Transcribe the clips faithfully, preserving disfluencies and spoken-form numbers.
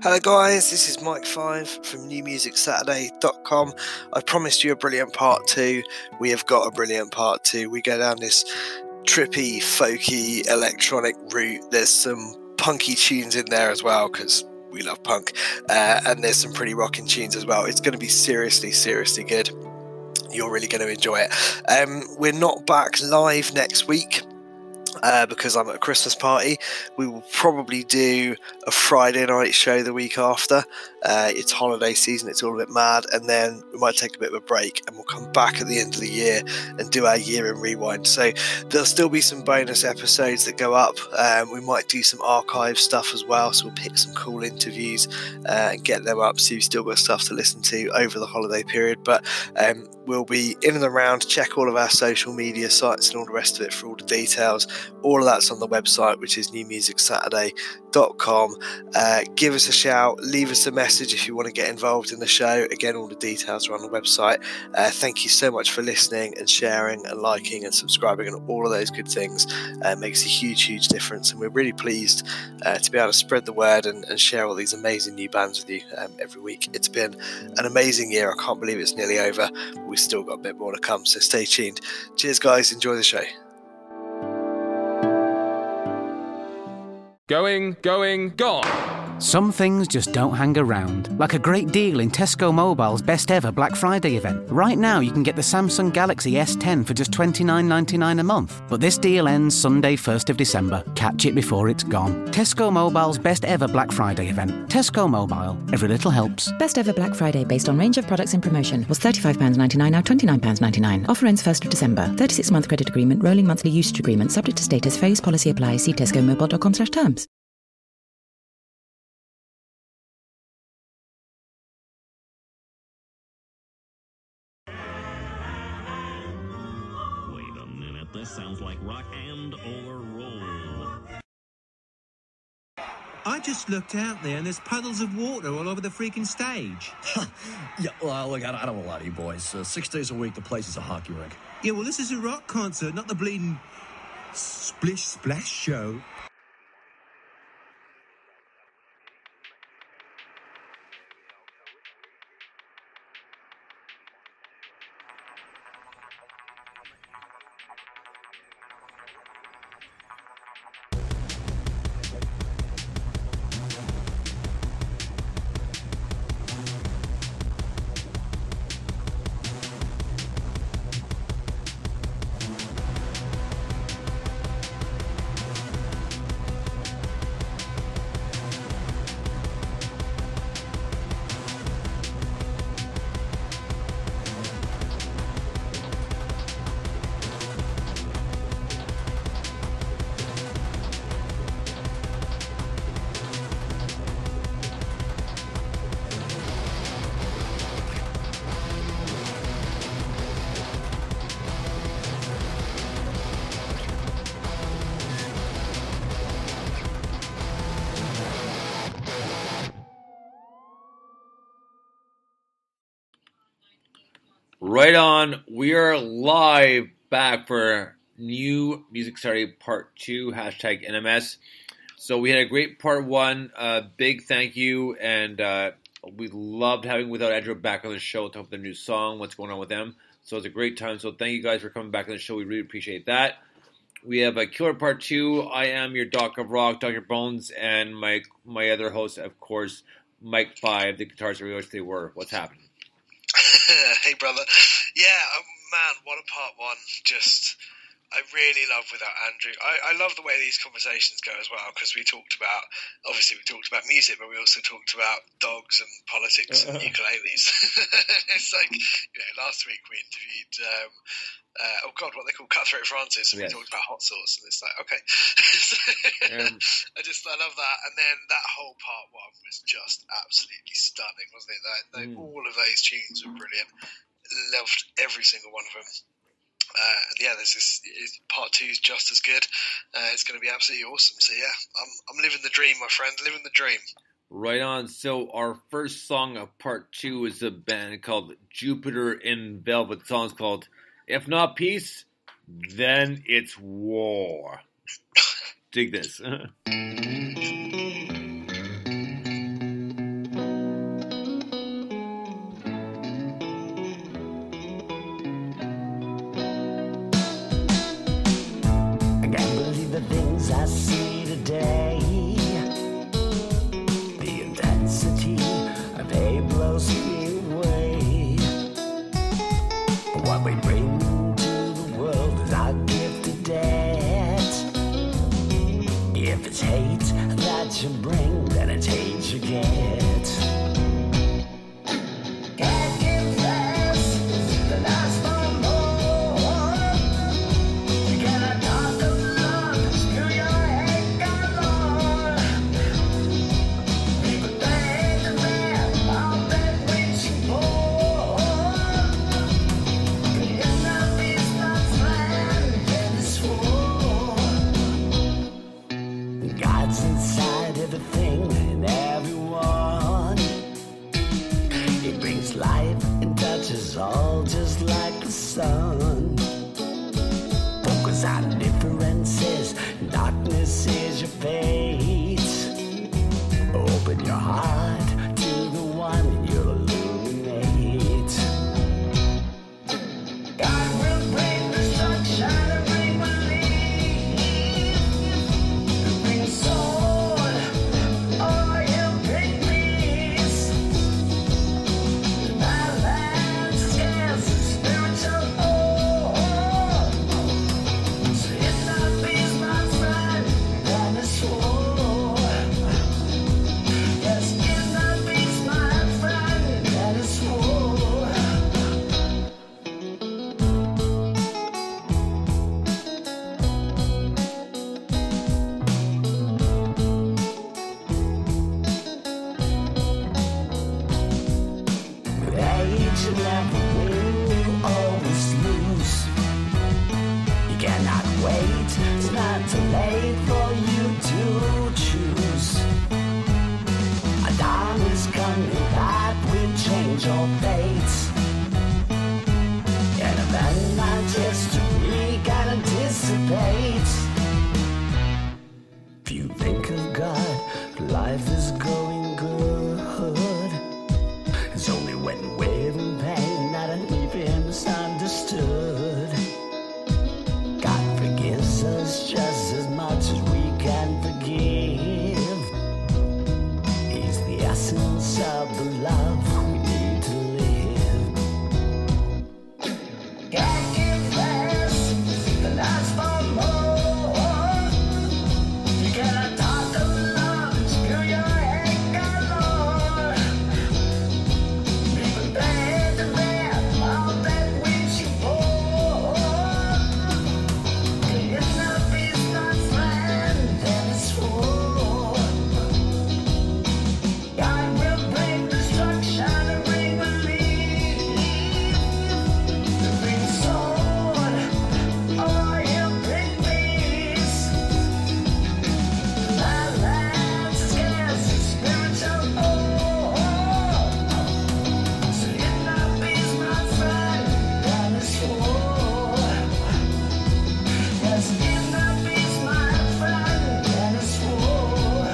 Hello guys, this is Mike five from new music saturday dot com. I promised you a brilliant part two. We have got a brilliant part two. We go down this trippy, folky, electronic route. There's some punky tunes in there as well, because we love punk. Uh, and there's some pretty rocking tunes as well. It's going to be seriously, seriously good. You're really going to enjoy it. Um, we're not back live next week. Uh, because I'm at a Christmas party. We will probably do a Friday night show the week after. Uh, it's holiday season, it's all a bit mad, and then we might take a bit of a break and we'll come back at the end of the year and do our year in rewind. So there'll still be some bonus episodes that go up. Um, we might do some archive stuff as well, so we'll pick some cool interviews uh, and get them up so you've still got stuff to listen to over the holiday period. But um, we'll be in and around. Check all of our social media sites and all the rest of it for all the details. All of that's on the website, which is new music saturday dot com. Uh, give us a shout, leave us a message if you want to get involved in the show. Again, all the details are on the website. Uh, thank you so much for listening and sharing and liking and subscribing and all of those good things. Uh, it makes a huge, huge difference, and we're really pleased uh, to be able to spread the word and, and share all these amazing new bands with you um, every week. It's been an amazing year. I can't believe it's nearly over, but we've still got a bit more to come, so stay tuned. Cheers, guys. Enjoy the show. Going, going, gone. Some things just don't hang around, like a great deal in Tesco Mobile's best ever Black Friday event. Right now you can get the Samsung Galaxy S ten for just twenty-nine ninety-nine a month. But this deal ends Sunday first of December. Catch it before it's gone. Tesco Mobile's best ever Black Friday event. Tesco Mobile. Every little helps. Best ever Black Friday based on range of products in promotion was thirty-five pounds ninety-nine, now twenty-nine pounds ninety-nine. Offer ends first of December. thirty-six month credit agreement, rolling monthly usage agreement, subject to status, phase policy applies. See tesco mobile dot com slash terms. This sounds like rock and or roll. I just looked out there and there's puddles of water all over the freaking stage. Yeah, well, look, I don't want to lie to you boys. Uh, six days a week, the place is a hockey rink. Yeah, well, this is a rock concert, not the bleeding splish splash show. Right on. We are live back for New Music Saturday Part two, hashtag N M S. So we had a great Part one. Uh, big thank you. And uh, we loved having Without Andrew back on the show to talk about their new song, what's going on with them. So it's a great time. So thank you guys for coming back on the show. We really appreciate that. We have a killer Part two. I am your Doc of Rock, Doctor Bones, and my my other host, of course, Mike five, the guitars that we always they were. What's happening? Hey, brother. Yeah, oh, man, what a part one. Just, I really love Without Andrew. I, I love the way these conversations go as well, because we talked about, obviously we talked about music, but we also talked about dogs and politics and ukuleles. It's like, you know, last week we interviewed, um, uh, oh God, what they call Cutthroat Francis, and yes. we talked about hot sauce, and it's like, okay. So, um, I just, I love that. And then that whole part one was just absolutely stunning, wasn't it? That, that, mm. All of those tunes were brilliant. Loved every single one of them. Uh, and yeah, there's this part two is just as good. Uh, it's going to be absolutely awesome. So yeah, I'm I'm living the dream, my friend, living the dream. Right on. So our first song of part two is a band called Jupiter in Velvet. The song's called "If Not Peace, Then It's War." Dig this. you bring than it's hate you get. Can't give less than ask for more. You gotta talk of love, screw your head galore. People think the man all that reaching for. But you're not being my friend in this war. God's inside everything and everyone. He brings life and touches all just like the sun. Focus on differences, darkness is your fate. Open your heart to the one you'll illuminate. God will bring destruction and bring relief. Bring sword, or he'll bring peace. My land scares spiritual war. So if not peace, my friend, then it's war. Yes, if not peace, my friend, then it's war. Age and never will always lose. You cannot wait, it's not too late for you to choose. A dawn is coming that will change your fate. And event not history can anticipate. If you think of God, life is going good. It's only when we're in pain that an even misunderstood. God forgives us just as much as we can forgive. He's the essence of the love we need to live. Can't give less than ask for more. You gotta talk of love, screw your head galore. People pay the man all that reaching for. If not peace, my friend, then it's war. God will bring destruction and bring relief. Bring sword, or he'll bring peace. My land scares spiritual war. So if not peace, my friend, then it's war. Yes, if not peace, my friend, then it's war.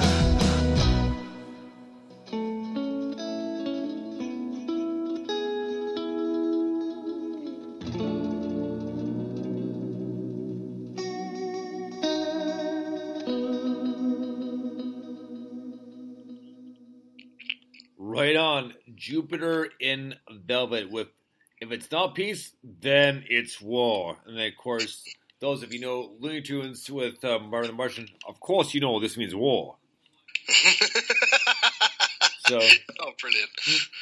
Right on. Jupiter in Velvet with If It's Not Peace, Then It's War. And then, of course, those of you know Looney Tunes with uh, Marvin the Martian, of course you know this means war. So, Oh, brilliant.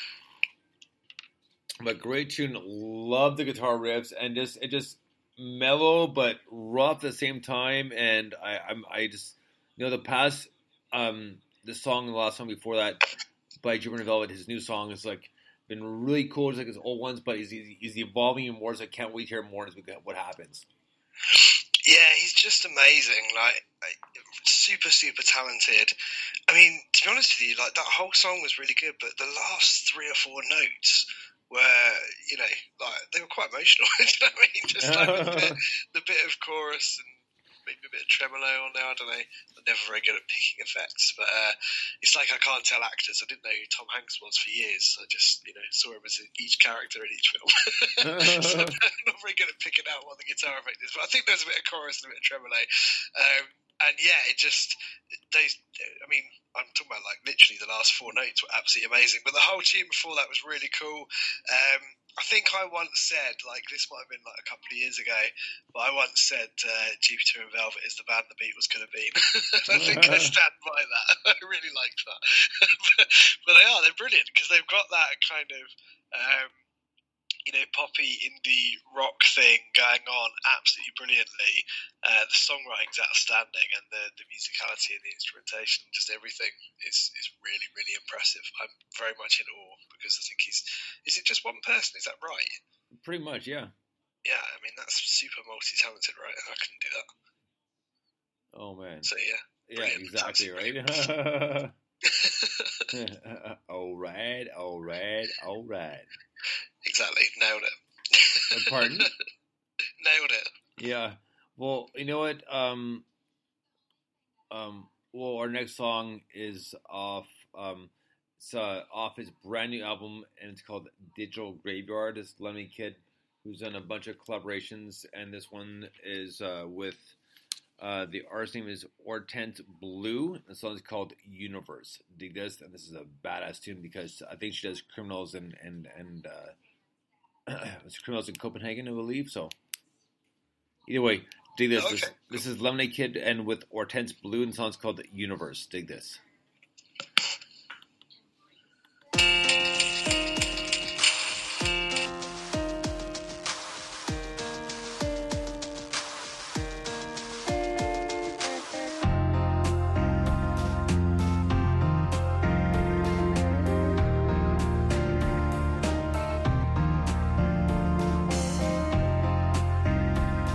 but great tune. Love the guitar riffs and just it just mellow but rough at the same time. And I I'm, I just you know the past um the song the last song before that by Jupiter in Velvet, his new song is like been really cool, just like his old ones, but he's he's, he's evolving in more. So I can't wait to hear more as we get what happens. Yeah, he's just amazing. Like, like, super, super talented. I mean, to be honest with you, like that whole song was really good, but the last three or four notes were, you know, like they were quite emotional. Do you know what I mean? Just like the bit, the bit of chorus and maybe a bit of tremolo on there. I don't know. I'm never very good at picking effects, but uh, it's like I can't tell actors. I didn't know who Tom Hanks was for years. I just, you know, saw him as each character in each film. So I'm not very good at picking out what the guitar effect is, but I think there's a bit of chorus and a bit of tremolo. Um, and yeah, it just those. I mean, I'm talking about like literally the last four notes were absolutely amazing, but the whole tune before that was really cool. Um, I think I once said, like, this might have been like a couple of years ago, but I once said uh, Jupiter and Velvet is the band the Beatles could have been. I think I stand by that. I really liked that. but, but they are, they're brilliant because they've got that kind of, um, you know, poppy indie rock thing going on absolutely brilliantly. Uh, the songwriting's outstanding, and the, the musicality and the instrumentation, just everything is is really, really impressive. I'm very much in awe because I think he's. Is it just one person? Is that right? Pretty much, yeah. Yeah, I mean that's super multi-talented, right? I couldn't do that. Oh man. So yeah. Yeah, exactly right. all right, all right, all right. Exactly, nailed it. Pardon? Nailed it. Yeah. Well, you know what? Um, um, well, our next song is off. Um, it's uh, off his brand new album, and it's called Digital Graveyard. It's Lemony Kid, who's done a bunch of collaborations, and this one is uh, with uh, the artist name is Hortense Blue. The song is called Universe. Dig this, and this is a badass tune because I think she does Criminals and and and. Uh, It's Criminals in Copenhagen, I believe. So, either way, dig this. Okay. This, this is Lemonade Kid and with Hortense Blue, and the song's called Universe. Dig this.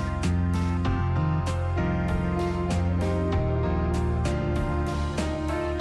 Universe.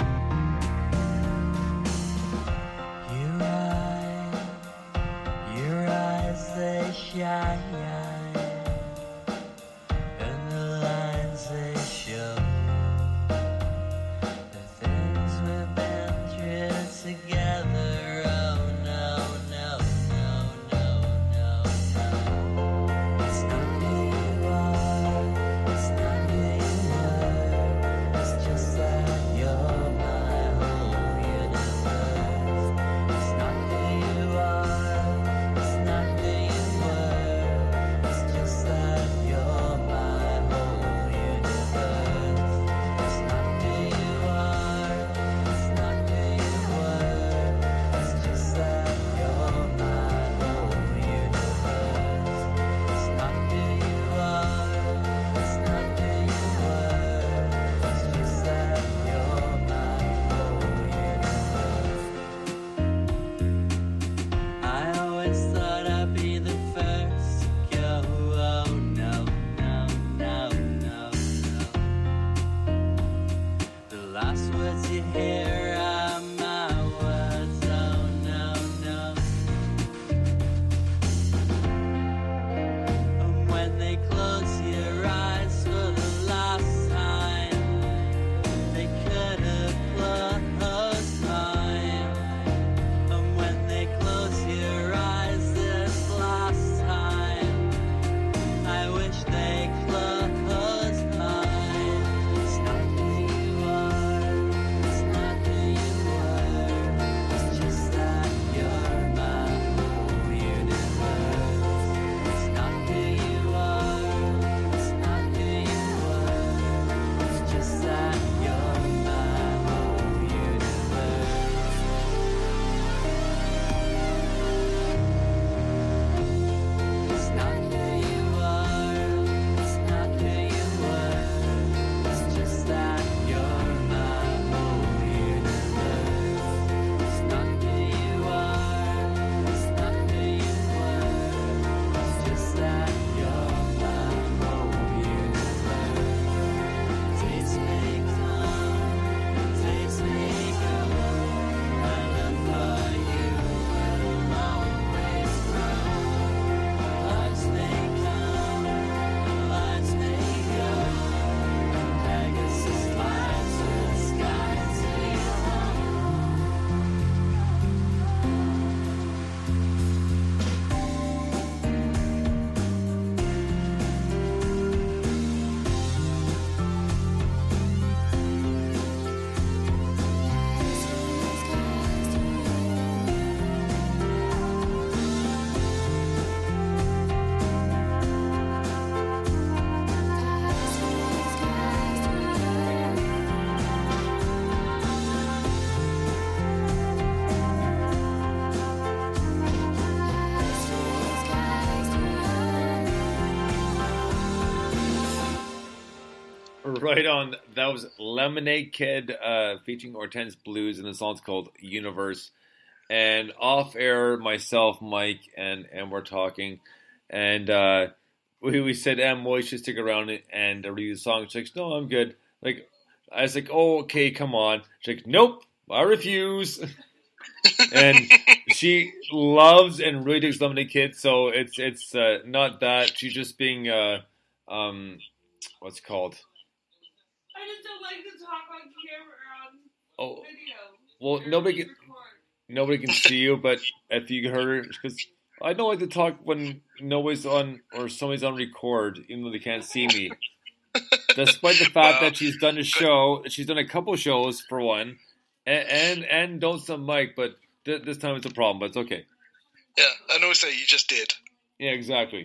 Right on. That was Lemonade Kid uh, featuring Hortense Blues, and the song's called Universe. And off air, myself, Mike, and and we're talking, and uh, we we said, "Em, well, you should stick around and uh, read the song." She's like, "No, I'm good." Like, I was like, "Oh, okay, come on." She's like, "Nope, I refuse." And she loves and really digs Lemonade Kid, so it's it's uh, not that she's just being uh, um, what's it called? I just don't like to talk on camera or on Oh, video. well, Or nobody we can, record. nobody can see you, but if you heard her, because I don't like to talk when nobody's on or somebody's on record, even though they can't see me. Despite the fact Well, that she's done a show, she's done a couple shows for one, and and, and don't some Mike, but th- this time it's a problem, but it's okay. Yeah, and also you just did. Yeah, exactly.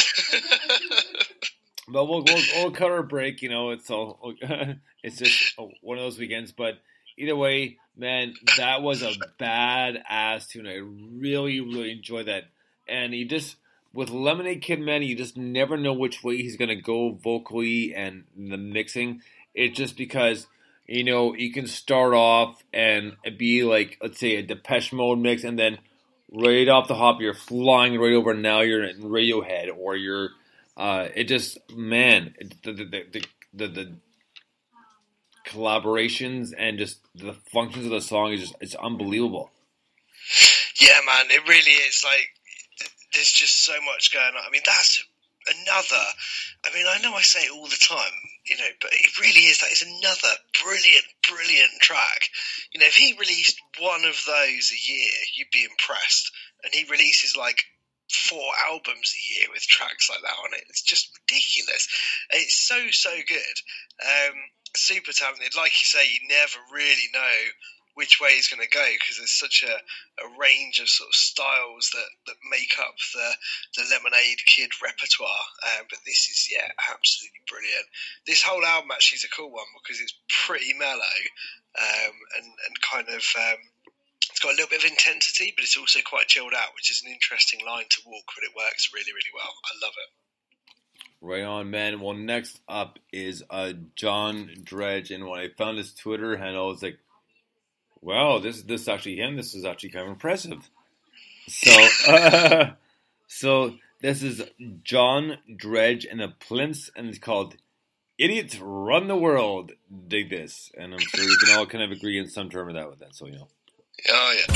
But we'll we'll, we'll cut our break. You know, it's all it's just one of those weekends. But either way, man, that was a badass tune. I really really enjoyed that. And you just with Lemonade Kid, man, you just never know which way he's gonna go vocally and the mixing. It's just because you know you can start off and be like, let's say a Depeche Mode mix, and then right off the hop you're flying right over. Now you're in Radiohead, or you're Uh, it just, man, it, the, the, the, the, the collaborations and just the functions of the song is just, it's unbelievable. Yeah, man, it really is. Like, th- there's just so much going on. I mean, that's another, I mean, I know I say it all the time, you know, but it really is, that is another brilliant, brilliant track. You know, if he released one of those a year, you'd be impressed. And he releases, like, four albums a year with tracks like that on it. It's just ridiculous. It's so, so good. Um, super talented. Like you say, you never really know which way he's going to go because there's such a, a range of sort of styles that, that make up the, the Lemonade Kid repertoire. Um, but this is, yeah, absolutely brilliant. This whole album actually is a cool one because it's pretty mellow um, and, and kind of... Um, It's got a little bit of intensity, but it's also quite chilled out, which is an interesting line to walk, but it works really, really well. I love it. Right on, man. Well, next up is uh, John Dredge, and when I found his Twitter handle, I was like, wow, this, this is actually him. This is actually kind of impressive. So, uh, so this is John Dredge and the Plinths, and it's called Idiots Run the World. Dig this. And I'm sure we can all kind of agree in some term of that with that, so you know. Oh, yeah.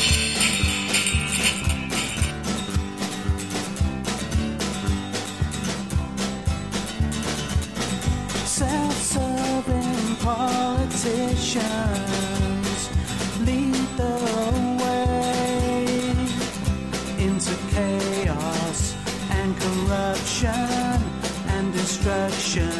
Self-serving politicians lead the way into chaos and corruption and destruction.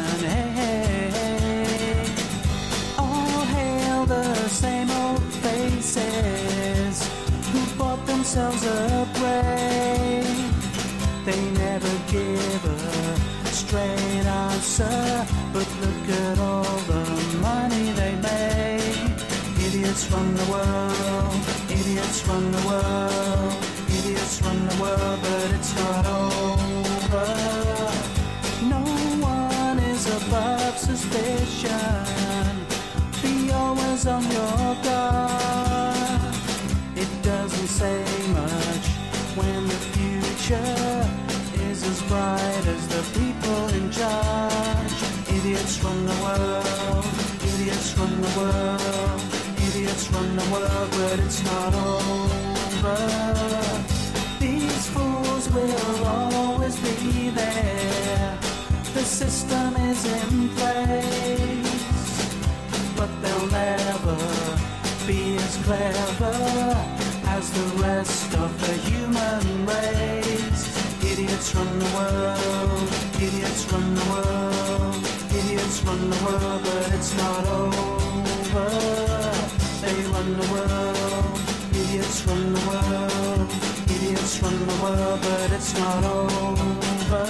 Hey, all hail the same old faces who bought themselves a break. They never give a straight answer, but look at all the money they make. Idiots run the world, idiots run the world, idiots run the world, but it's not over. No one is above suspicion. Be always on your guard. It doesn't say much when the future is as bright as the people in charge. Idiots run the world, idiots run the world, idiots run the world, but it's not over. These fools will always be there. The system is in place, but they'll never be as clever as the rest of the human race. Idiots run the world, idiots run the world, idiots run the world, but it's not over. They run the world, idiots run the world, idiots run the world, but it's not over.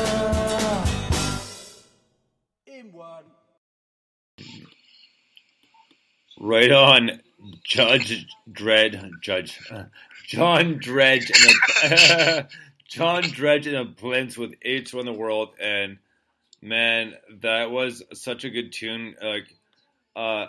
In one. Right on, Judge Dredd, Judge, uh, John Dredge, and the, John Dredge and the Plinths with Idiots Run the World, and Man, that was such a good tune. Like, uh,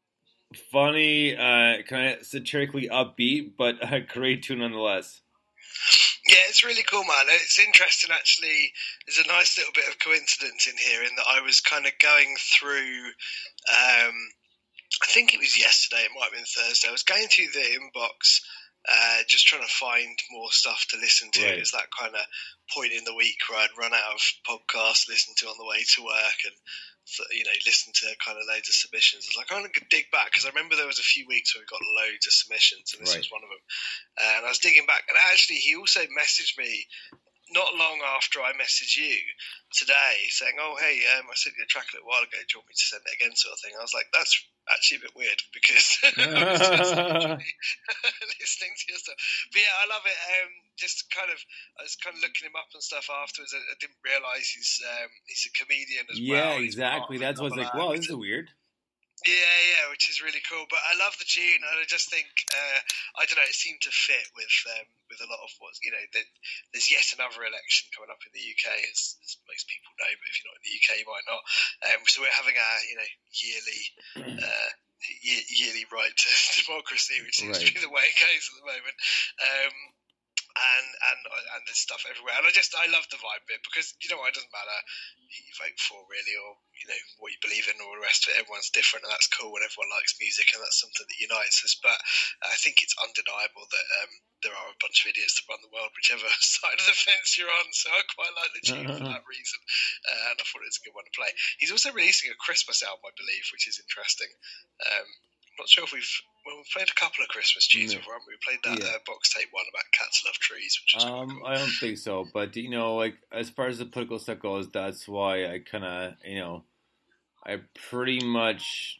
funny, uh, kind of satirically upbeat, but a great tune nonetheless. Yeah, it's really cool, man. It's interesting, actually. There's a nice little bit of coincidence in here in that I was kind of going through, um, I think it was yesterday, it might have been Thursday. I was going through the inbox, uh, just trying to find more stuff to listen to. Right. It was that kind of point in the week where I'd run out of podcasts to listen to on the way to work and, you know, listen to kind of loads of submissions. I was like, I'm going to dig back because I remember there was a few weeks where we got loads of submissions and this Right. was one of them. Uh, and I was digging back, and actually he also messaged me not long after I messaged you today saying, oh, hey, um, I sent you a track a little while ago, do you want me to send it again, sort of thing. I was like, that's actually a bit weird because I was just literally listening to your stuff. But yeah, I love it. Um, just kind of, I was kind of looking him up and stuff afterwards. I, I didn't realise he's um, he's a comedian as Yeah, well. He's part exactly. of That's what's Double like, Act. wow, this is weird. Yeah, yeah, which is really cool. But I love the tune, and I just think uh, I don't know. It seemed to fit with um, with a lot of what's you know. The, there's yet another election coming up in the U K, as, as most people know. But if you're not in the U K, you might not. Um, so we're having a you know yearly uh, ye- yearly right to democracy, which seems Right. to be the way it goes at the moment. Um, and and and there's stuff everywhere, and I just I love the vibe bit because you know what, it doesn't matter who you vote for really, or you know what you believe in, or the rest of it. Everyone's different, and that's cool. And everyone likes music, and that's something that unites us. But I think it's undeniable that um, there are a bunch of idiots that run the world, whichever side of the fence you're on. So I quite like the tune for that reason, uh, and I thought it was a good one to play. He's also releasing a Christmas album, I believe, which is interesting. Um, I'm not sure if we've well, we've played a couple of Christmas tunes No. before, haven't we? We played that Yeah. uh, box tape one about cats love trees, which was quite Um, cool. I don't think so, but you know, like as far as the political stuff goes, that's why I kind of, you know, I pretty much,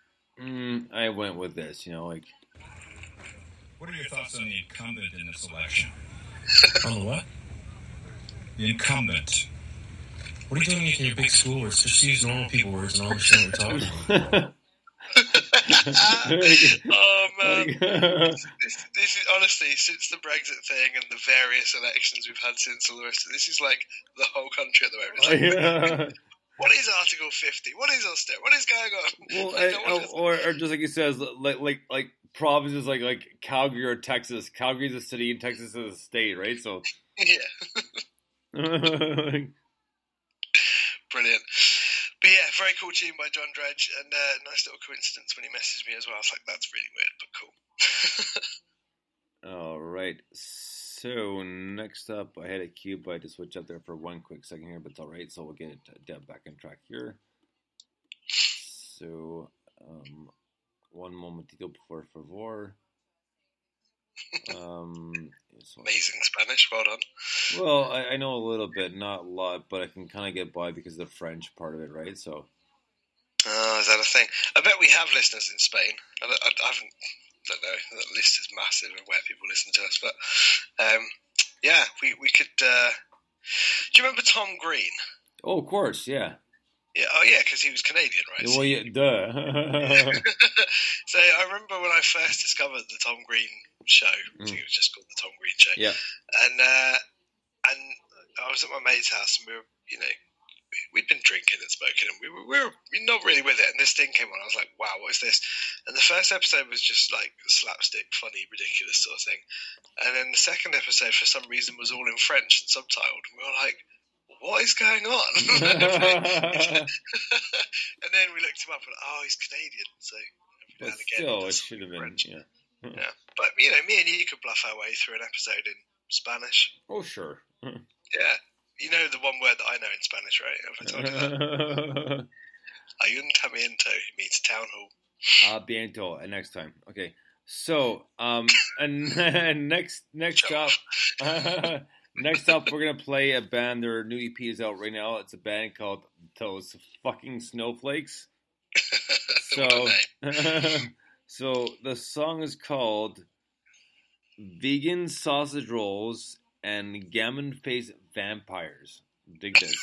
mm, I went with this, you know, like. What are your thoughts on the incumbent in this election? On the what? The incumbent. What are you doing in your big school words? Just use normal people words and I'll understand what you're talking about. Oh man, this, this is honestly since the Brexit thing and the various elections we've had since all the rest of this is like the whole country at the moment. It's like, Yeah. what is Article fifty? What is Austerity? What is going on? Well, Like, I, no one has- or, or just like he says, like like like provinces like like Calgary or Texas. Calgary is a city and Texas is a state, right? So. yeah, brilliant. But yeah, very cool tune by John Dredge, and uh, nice little coincidence when he messaged me as well. I was like, that's really weird, but cool. All right. So next up, I had a cue, but I had to switch up there for one quick second here, but it's all right. So we'll get it Deb back on track here. So um, one momentito por favor. Um, so, Amazing Spanish, well done. well, I, I know a little bit, not a lot, but I can kind of get by because of the French part of it, right? So. Oh, is that a thing? I bet we have listeners in Spain. I, don't- I, I haven't, don't know. That list is massive of where people listen to us. But um, yeah, we, we could. Uh, do you remember Tom Green? Oh, of course, yeah. Yeah. Oh, yeah, because he was Canadian, right? Well, yeah, duh. So I remember when I first discovered the Tom Green show. I think it was just called the Tom Green Show. Yeah. And uh, and I was at my mate's house, and we were, you know, we'd been drinking and smoking, and we were, we were not really with it. And this thing came on. I was like, wow, what is this? And the first episode was just like slapstick, funny, ridiculous sort of thing. And then the second episode, for some reason, was all in French and subtitled. And we were like, what is going on? And then we looked him up, and oh, he's Canadian. So every But now and again, still, he it does should have something been, French. yeah. Yeah, but you know, me and you could bluff our way through an episode in Spanish. Oh, sure. Yeah, you know the one word that I know in Spanish, right? Have I told you that? Ayuntamiento means town hall. Ah, biento. And next time. Okay. So, um, and, and next, next up, next up, we're gonna play a band. Their new E P is out right now. It's a band called Those Fucking Snowflakes. So, so the song is called Vegan Sausage Rolls and Gammon Face Vampires. Dig this.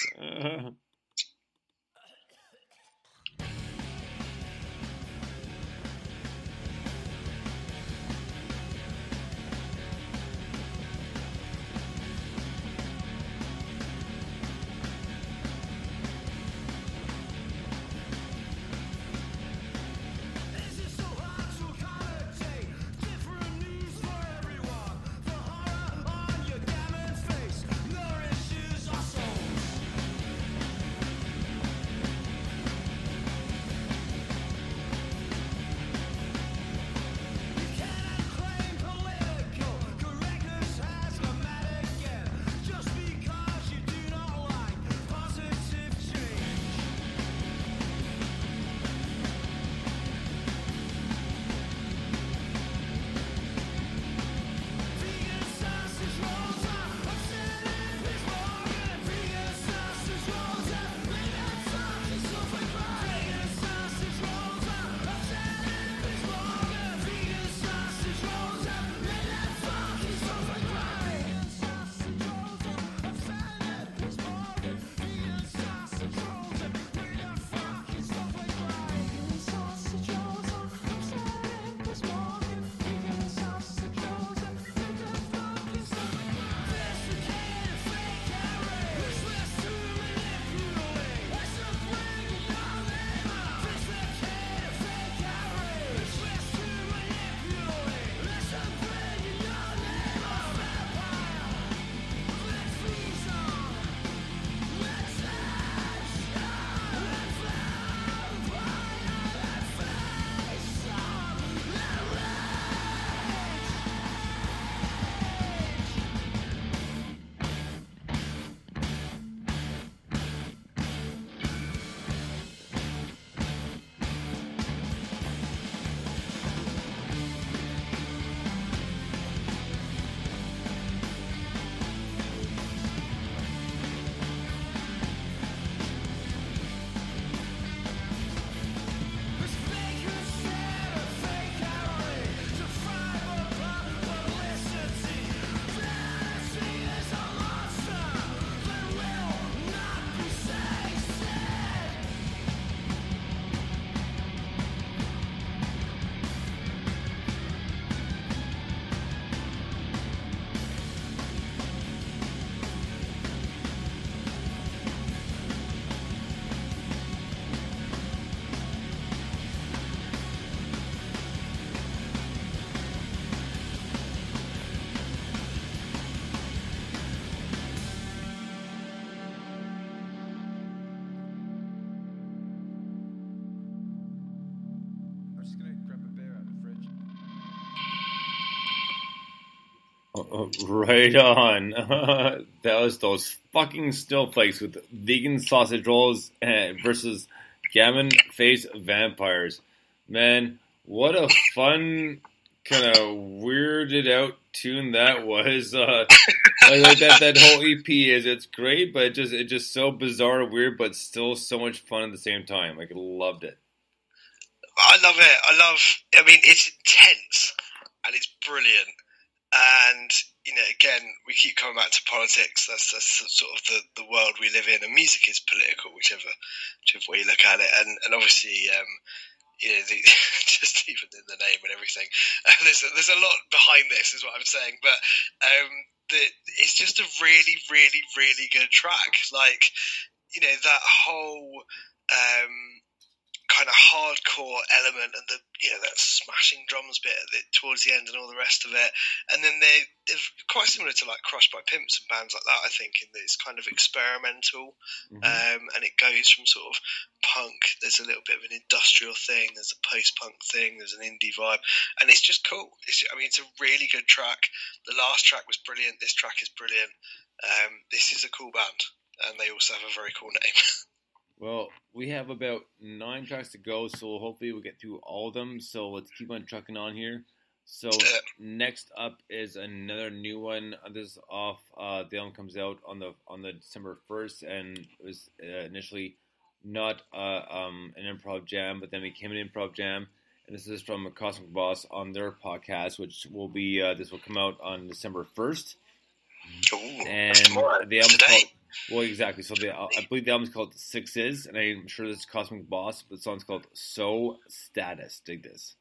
Oh, right on. That was those fucking snowflakes with vegan sausage rolls and versus gammon face vampires. Man, what a fun kind of weirded out tune that was. Uh, like, like that that whole E P is. It's great, but it just it's just so bizarre and weird, but still so much fun at the same time. Like, I loved it. I love it. I love. I mean, it's intense and it's brilliant. And, you know, again, we keep coming back to politics. That's, that's sort of the, the world we live in. And music is political, whichever whichever way you look at it. And, and obviously, um, you know, the, just even in the name and everything, uh, there's, a, there's a lot behind this, is what I'm saying. But um, the, it's just a really, really, really good track. Like, you know, that whole... Um, kind of hardcore element and the you know that smashing drums bit at the, towards the end and all the rest of it, and then they they're quite similar to like Crushed by Pimps and bands like that. I think in that it's kind of experimental, mm-hmm. um, and it goes from sort of punk. There's a little bit of an industrial thing. There's a post-punk thing. There's an indie vibe, and it's just cool. It's, I mean, it's a really good track. The last track was brilliant. This track is brilliant. Um, this is a cool band, and they also have a very cool name. Well, we have about nine tracks to go, so hopefully we'll get through all of them. So let's keep on trucking on here. So next up is another new one. This is off. Uh, the album comes out on the on the December first, and it was uh, initially not uh, um, an improv jam, but then became an improv jam. And this is from Cosmic Boss on their podcast, which will be uh, this will come out on December first. Ooh, and the album called. Well, exactly. So the, I believe the album's called Sixes, and I'm sure this is Cosmic Boss, but the song's called So Status. Dig this.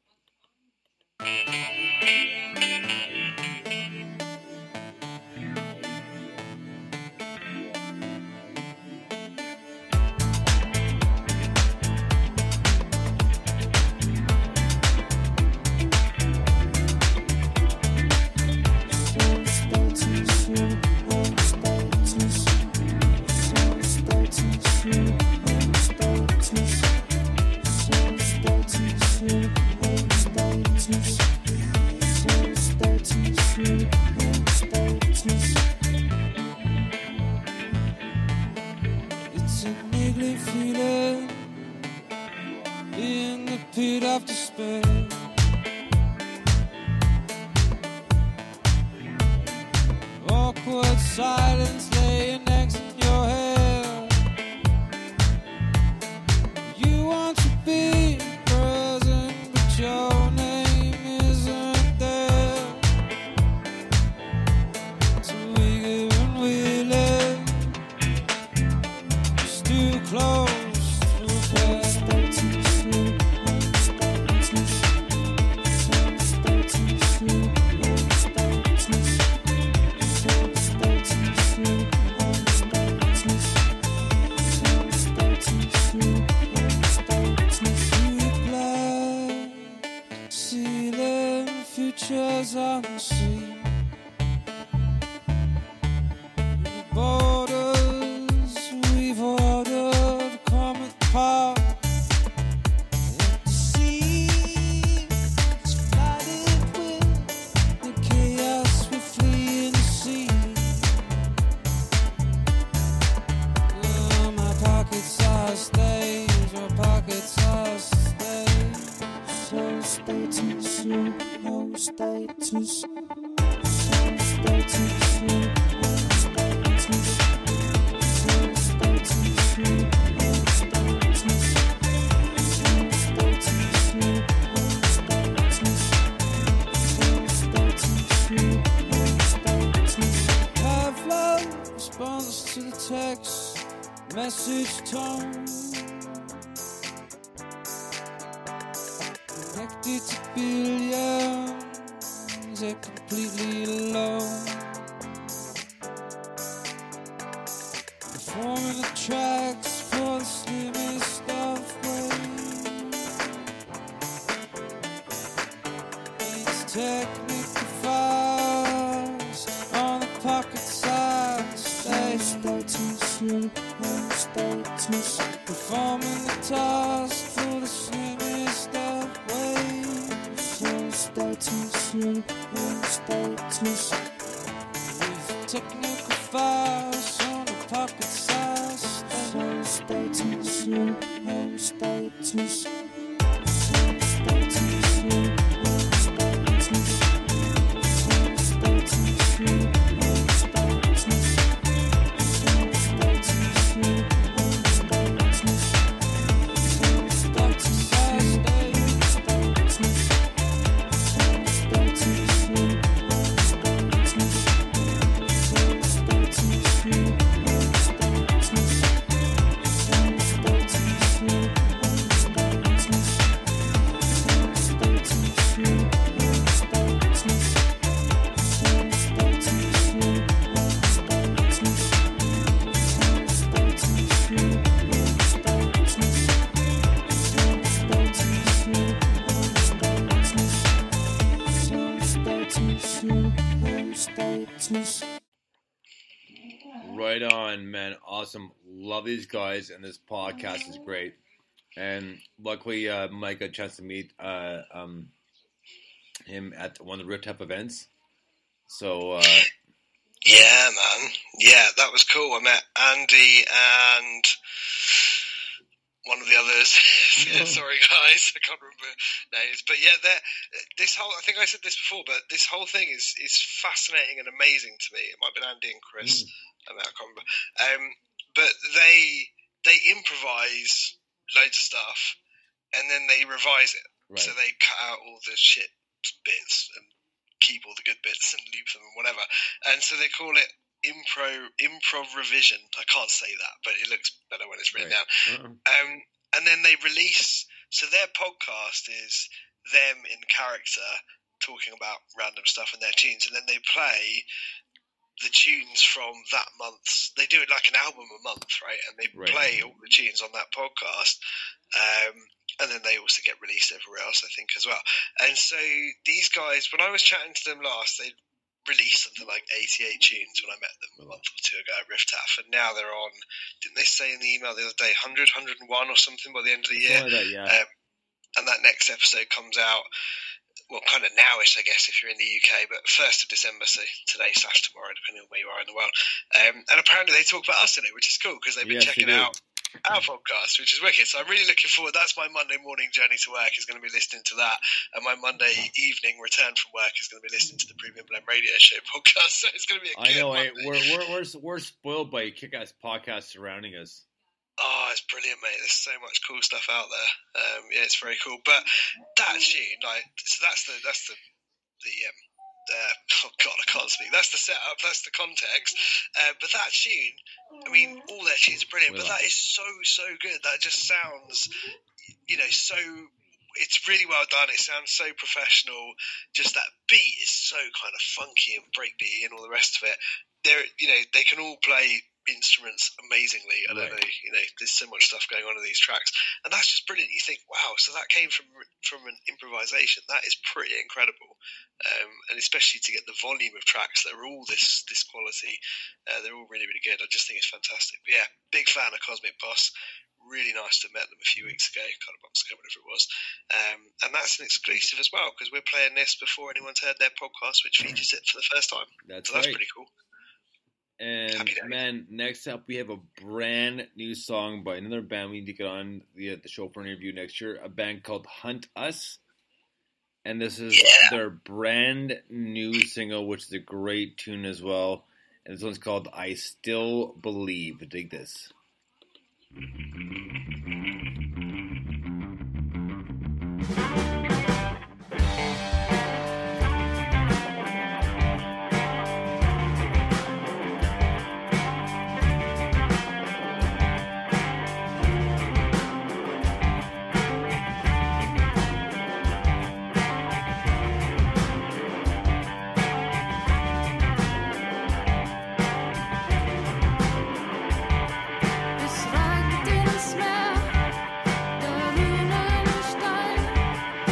It's a niggly feeling in the pit of despair. Awkward silence laying next in your hair. You want to be present, but your name isn't there. So we give and we live, just too close to repair. Sealing futures on the sea. The borders we've ordered come apart. The sea is flooded with the chaos we flee in the sea. Oh, my pockets are stays, my pockets are stays. So status, no status. So status, no status. So status, no status. So status, no status. So status, no status. Have love response to the text, message tone. Connected to billions, they're completely alone. Performing the tracks for the slimmest of ways. It's technically fast on the pocket size. Stay status, no status. Performing the task for the slimmest of ways. So status, no status. Right on, man. Awesome. Love these guys, and this podcast is great. And luckily, uh, Mike got a chance to meet uh, um, him at one of the Rooftop events. So, uh, yeah, man. Yeah, that was cool. I met Andy and one of the others. Sorry, guys, I can't remember names. But yeah, this whole, I think I said this before, but this whole thing is, is fascinating and amazing to me. It might have been Andy and Chris. Mm. I, mean, I can't remember. Um, but they they improvise loads of stuff and then they revise it. Right. So they cut out all the shit bits and keep all the good bits and loop them and whatever. And so they call it impro improv revision. I can't say that, but it looks better when it's written right. down. Uh-uh. Um, and then they release. So their podcast is them in character talking about random stuff and their tunes, and then they play the tunes from that month's. They do it like an album a month, right? And they right. play all the tunes on that podcast, um, and then they also get released everywhere else, I think, as well. And so these guys, when I was chatting to them last, they released something like eighty-eight tunes when I met them a month or two ago at Riftaff, and now they're on, didn't they say in the email the other day, one hundred, one hundred one or something by the end of the year? Like that, yeah. Um, and that next episode comes out, well, kind of nowish, I guess, if you're in the U K, but first of December, so today slash tomorrow, depending on where you are in the world. Um, and apparently they talk about us in it, which is cool, because they've been yes, checking out our podcast, which is wicked. So I'm really looking forward. That's my Monday morning journey to work, is going to be listening to that. And my Monday evening return from work is going to be listening to the Premium Blend Radio Show podcast. So it's going to be a good I know, Monday. We're, we're, we're, we're spoiled by kick-ass podcasts surrounding us. Oh, it's brilliant, mate. There's so much cool stuff out there. Um, yeah, it's very cool. But that tune, like, so that's the that's the the um, uh, oh god, I can't speak. That's the setup. That's the context. Uh, but that tune, I mean, all their tunes are brilliant. But that is so so good. That just sounds, you know, so. It's really well done. It sounds so professional. Just that beat is so kind of funky and breakbeat and all the rest of it. They're, you know, they can all play instruments amazingly. I don't right. know, you know, there's so much stuff going on in these tracks, and that's just brilliant. You think, wow, so that came from from an improvisation. That is pretty incredible, um, and especially to get the volume of tracks that are all this this quality. Uh, they're all really really good. I just think it's fantastic. But yeah, big fan of Cosmic Boss. Really nice to have met them a few weeks ago, kind of months ago, whatever it was. Um, and that's an exclusive as well, because we're playing this before anyone's heard their podcast, which features it for the first time. That's so that's right. pretty cool. And man, next up we have a brand new song by another band we need to get on the, the show for an interview next year, a band called Hunt Us. And this is yeah. their brand new single, which is a great tune as well. And this one's called I Still Believe. Dig this. Smell the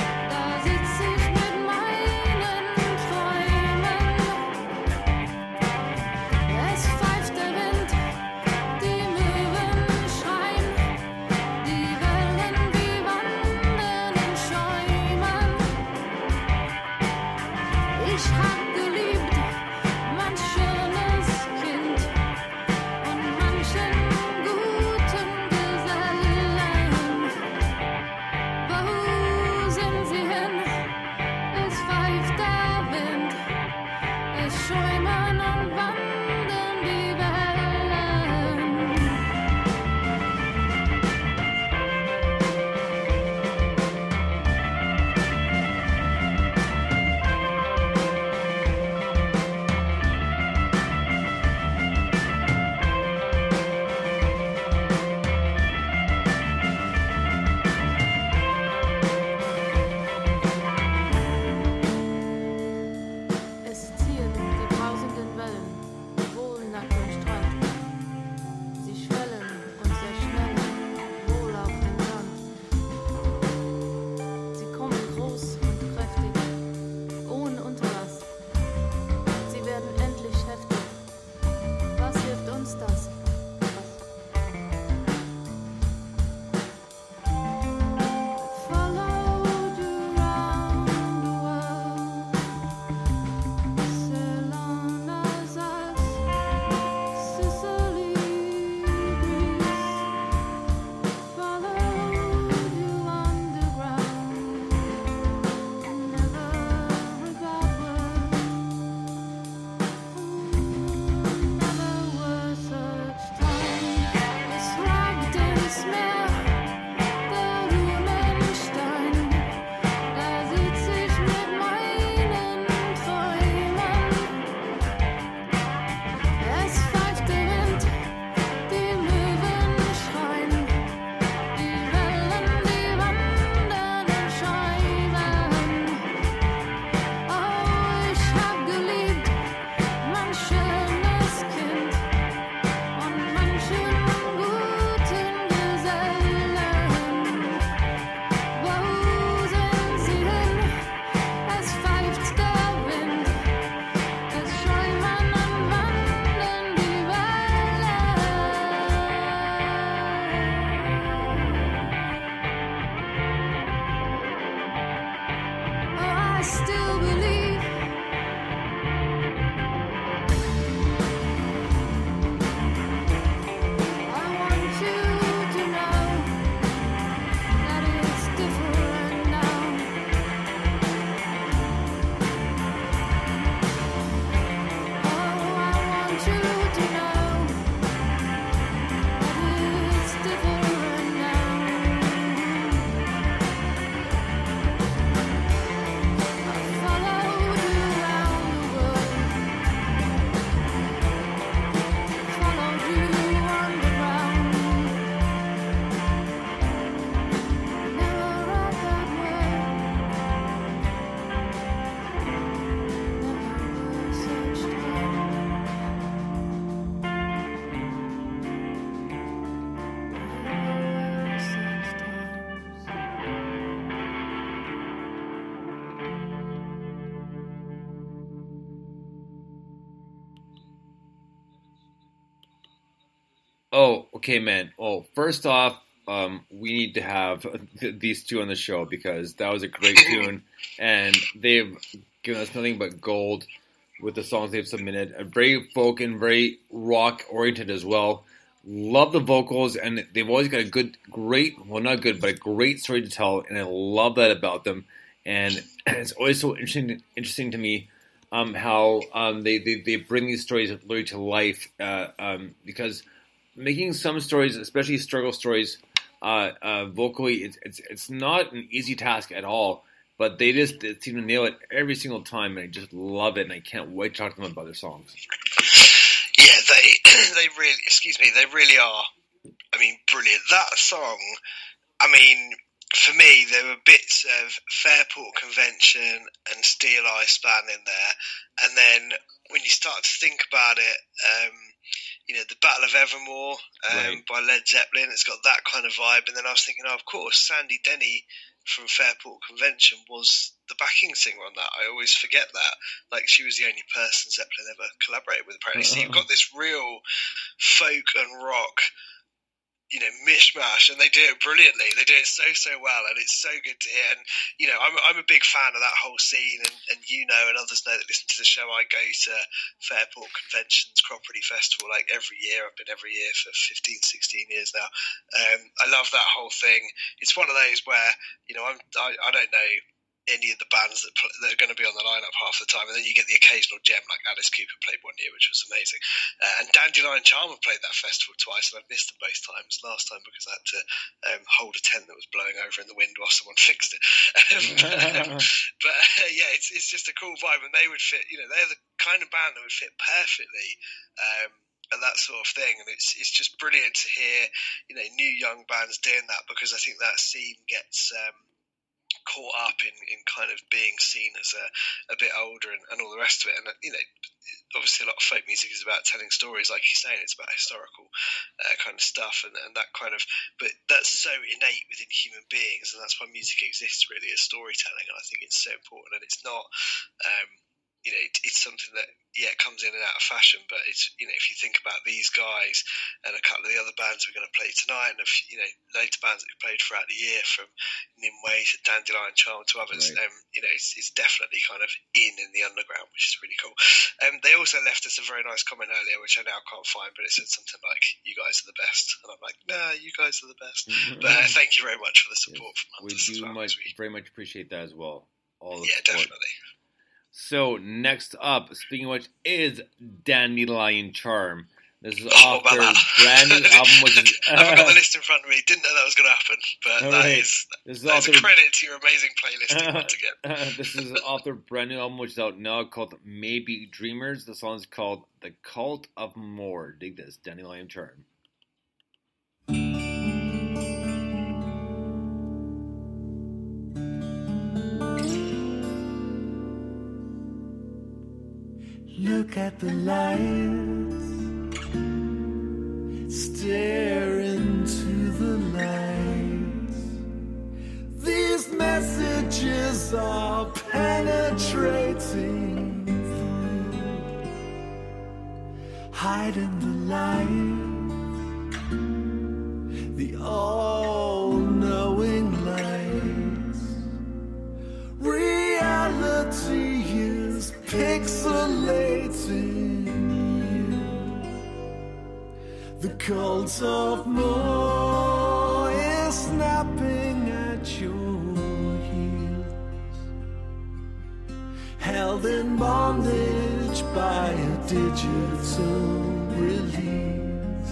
I still believe. I want you to know that it's different now. Oh, I want you to know that it's different now. I followed you around the world, followed you underground. Never at that word, never such time. Never such times. Oh, okay, man. Oh, first off, um, we need to have th- these two on the show because that was a great tune, and they've given us nothing but gold with the songs they've submitted. A very folk and very rock oriented as well. Love the vocals, and they've always got a good, great, well, not good, but a great story to tell, and I love that about them. And it's always so interesting, interesting to me um, how um, they, they they bring these stories literally to life uh, um, because. Making some stories, especially struggle stories, uh, uh, vocally, it's, it's it's not an easy task at all. But they just they seem to nail it every single time, and I just love it, and I can't wait to talk to them about their songs. Yeah, they they really, excuse me, they really are. I mean, brilliant. That song, I mean, for me, there were bits of Fairport Convention and Steel Eye Span in there, and then when you start to think about it, um, you know, the Battle of Evermore um, Right. by Led Zeppelin, it's got that kind of vibe. And then I was thinking, oh, of course, Sandy Denny from Fairport Convention was the backing singer on that. I always forget that. Like, she was the only person Zeppelin ever collaborated with, apparently. So you've got this real folk and rock, you know, mishmash, and they do it brilliantly. They do it so, so well, and it's so good to hear. And, you know, I'm, I'm a big fan of that whole scene, and, and you know, and others know that listen to the show, I go to Fairport Convention's Cropredy Festival, like, every year. I've been every year for fifteen, sixteen years now. Um, I love that whole thing. It's one of those where, you know, I'm, I, I don't know any of the bands that, pl- that are going to be on the lineup half the time, and then you get the occasional gem like Alice Cooper played one year, which was amazing, uh, and Dandelion Charmer played that festival twice, and I've missed them both times. Last time because I had to um, hold a tent that was blowing over in the wind while someone fixed it. but but uh, yeah, it's it's just a cool vibe, and they would fit. You know, they're the kind of band that would fit perfectly. Um, and that sort of thing, and it's it's just brilliant to hear, you know, new young bands doing that, because I think that scene gets um, caught up in, in kind of being seen as a, a bit older and, and all the rest of it. And, you know, obviously a lot of folk music is about telling stories, like you're saying, it's about historical uh, kind of stuff and, and that kind of, but that's so innate within human beings, and that's why music exists really, as storytelling. And I think it's so important, and it's not, um, you know, it, it's something that, yeah, it comes in and out of fashion, but it's, you know, if you think about these guys and a couple of the other bands we're going to play tonight, and a few, you know, later bands that we've played throughout the year, from Nimue to Dandelion Charm to others, Right. um, you know, it's, it's definitely kind of in in the underground, which is really cool. Um, they also left us a very nice comment earlier, which I now can't find, but it said something like, "You guys are the best," and I'm like, "Nah, you guys are the best." But uh, thank you very much for the support Yes. from We us as do well. much, very much appreciate that as well. All the Yeah, support. definitely. So next up, speaking of which, is Dandelion Charm. This is Oh, off about their that. brand new album, which is I haven't got the list in front of me. Didn't know that was going to happen, but All that right. is This is that's off a their- credit to your amazing playlisting once again. this is off their brand new album, which is out now, called Maybe Dreamers. The song is called The Cult of More. Dig this, Dandelion Charm. Look at the lights, stare into the lights. These messages are penetrating through. Hide in the light, the all-knowing lights. Reality cult of more is snapping at your heels, held in bondage by a digital release.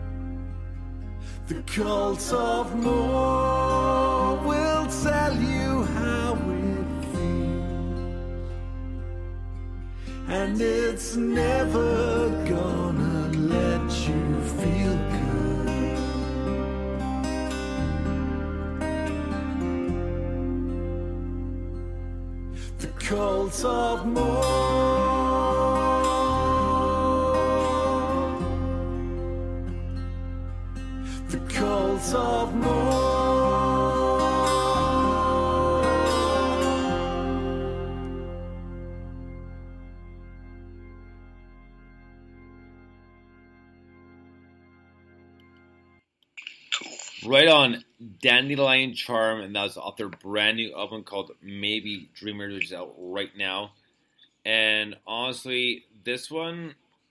The cult of more will tell you how it feels, and it's never gonna let you feel good. The cult of more. The cult of more. Right on, Dandelion Charm, and that was off their brand new album called Maybe Dreamers, which is out right now. And honestly, this one,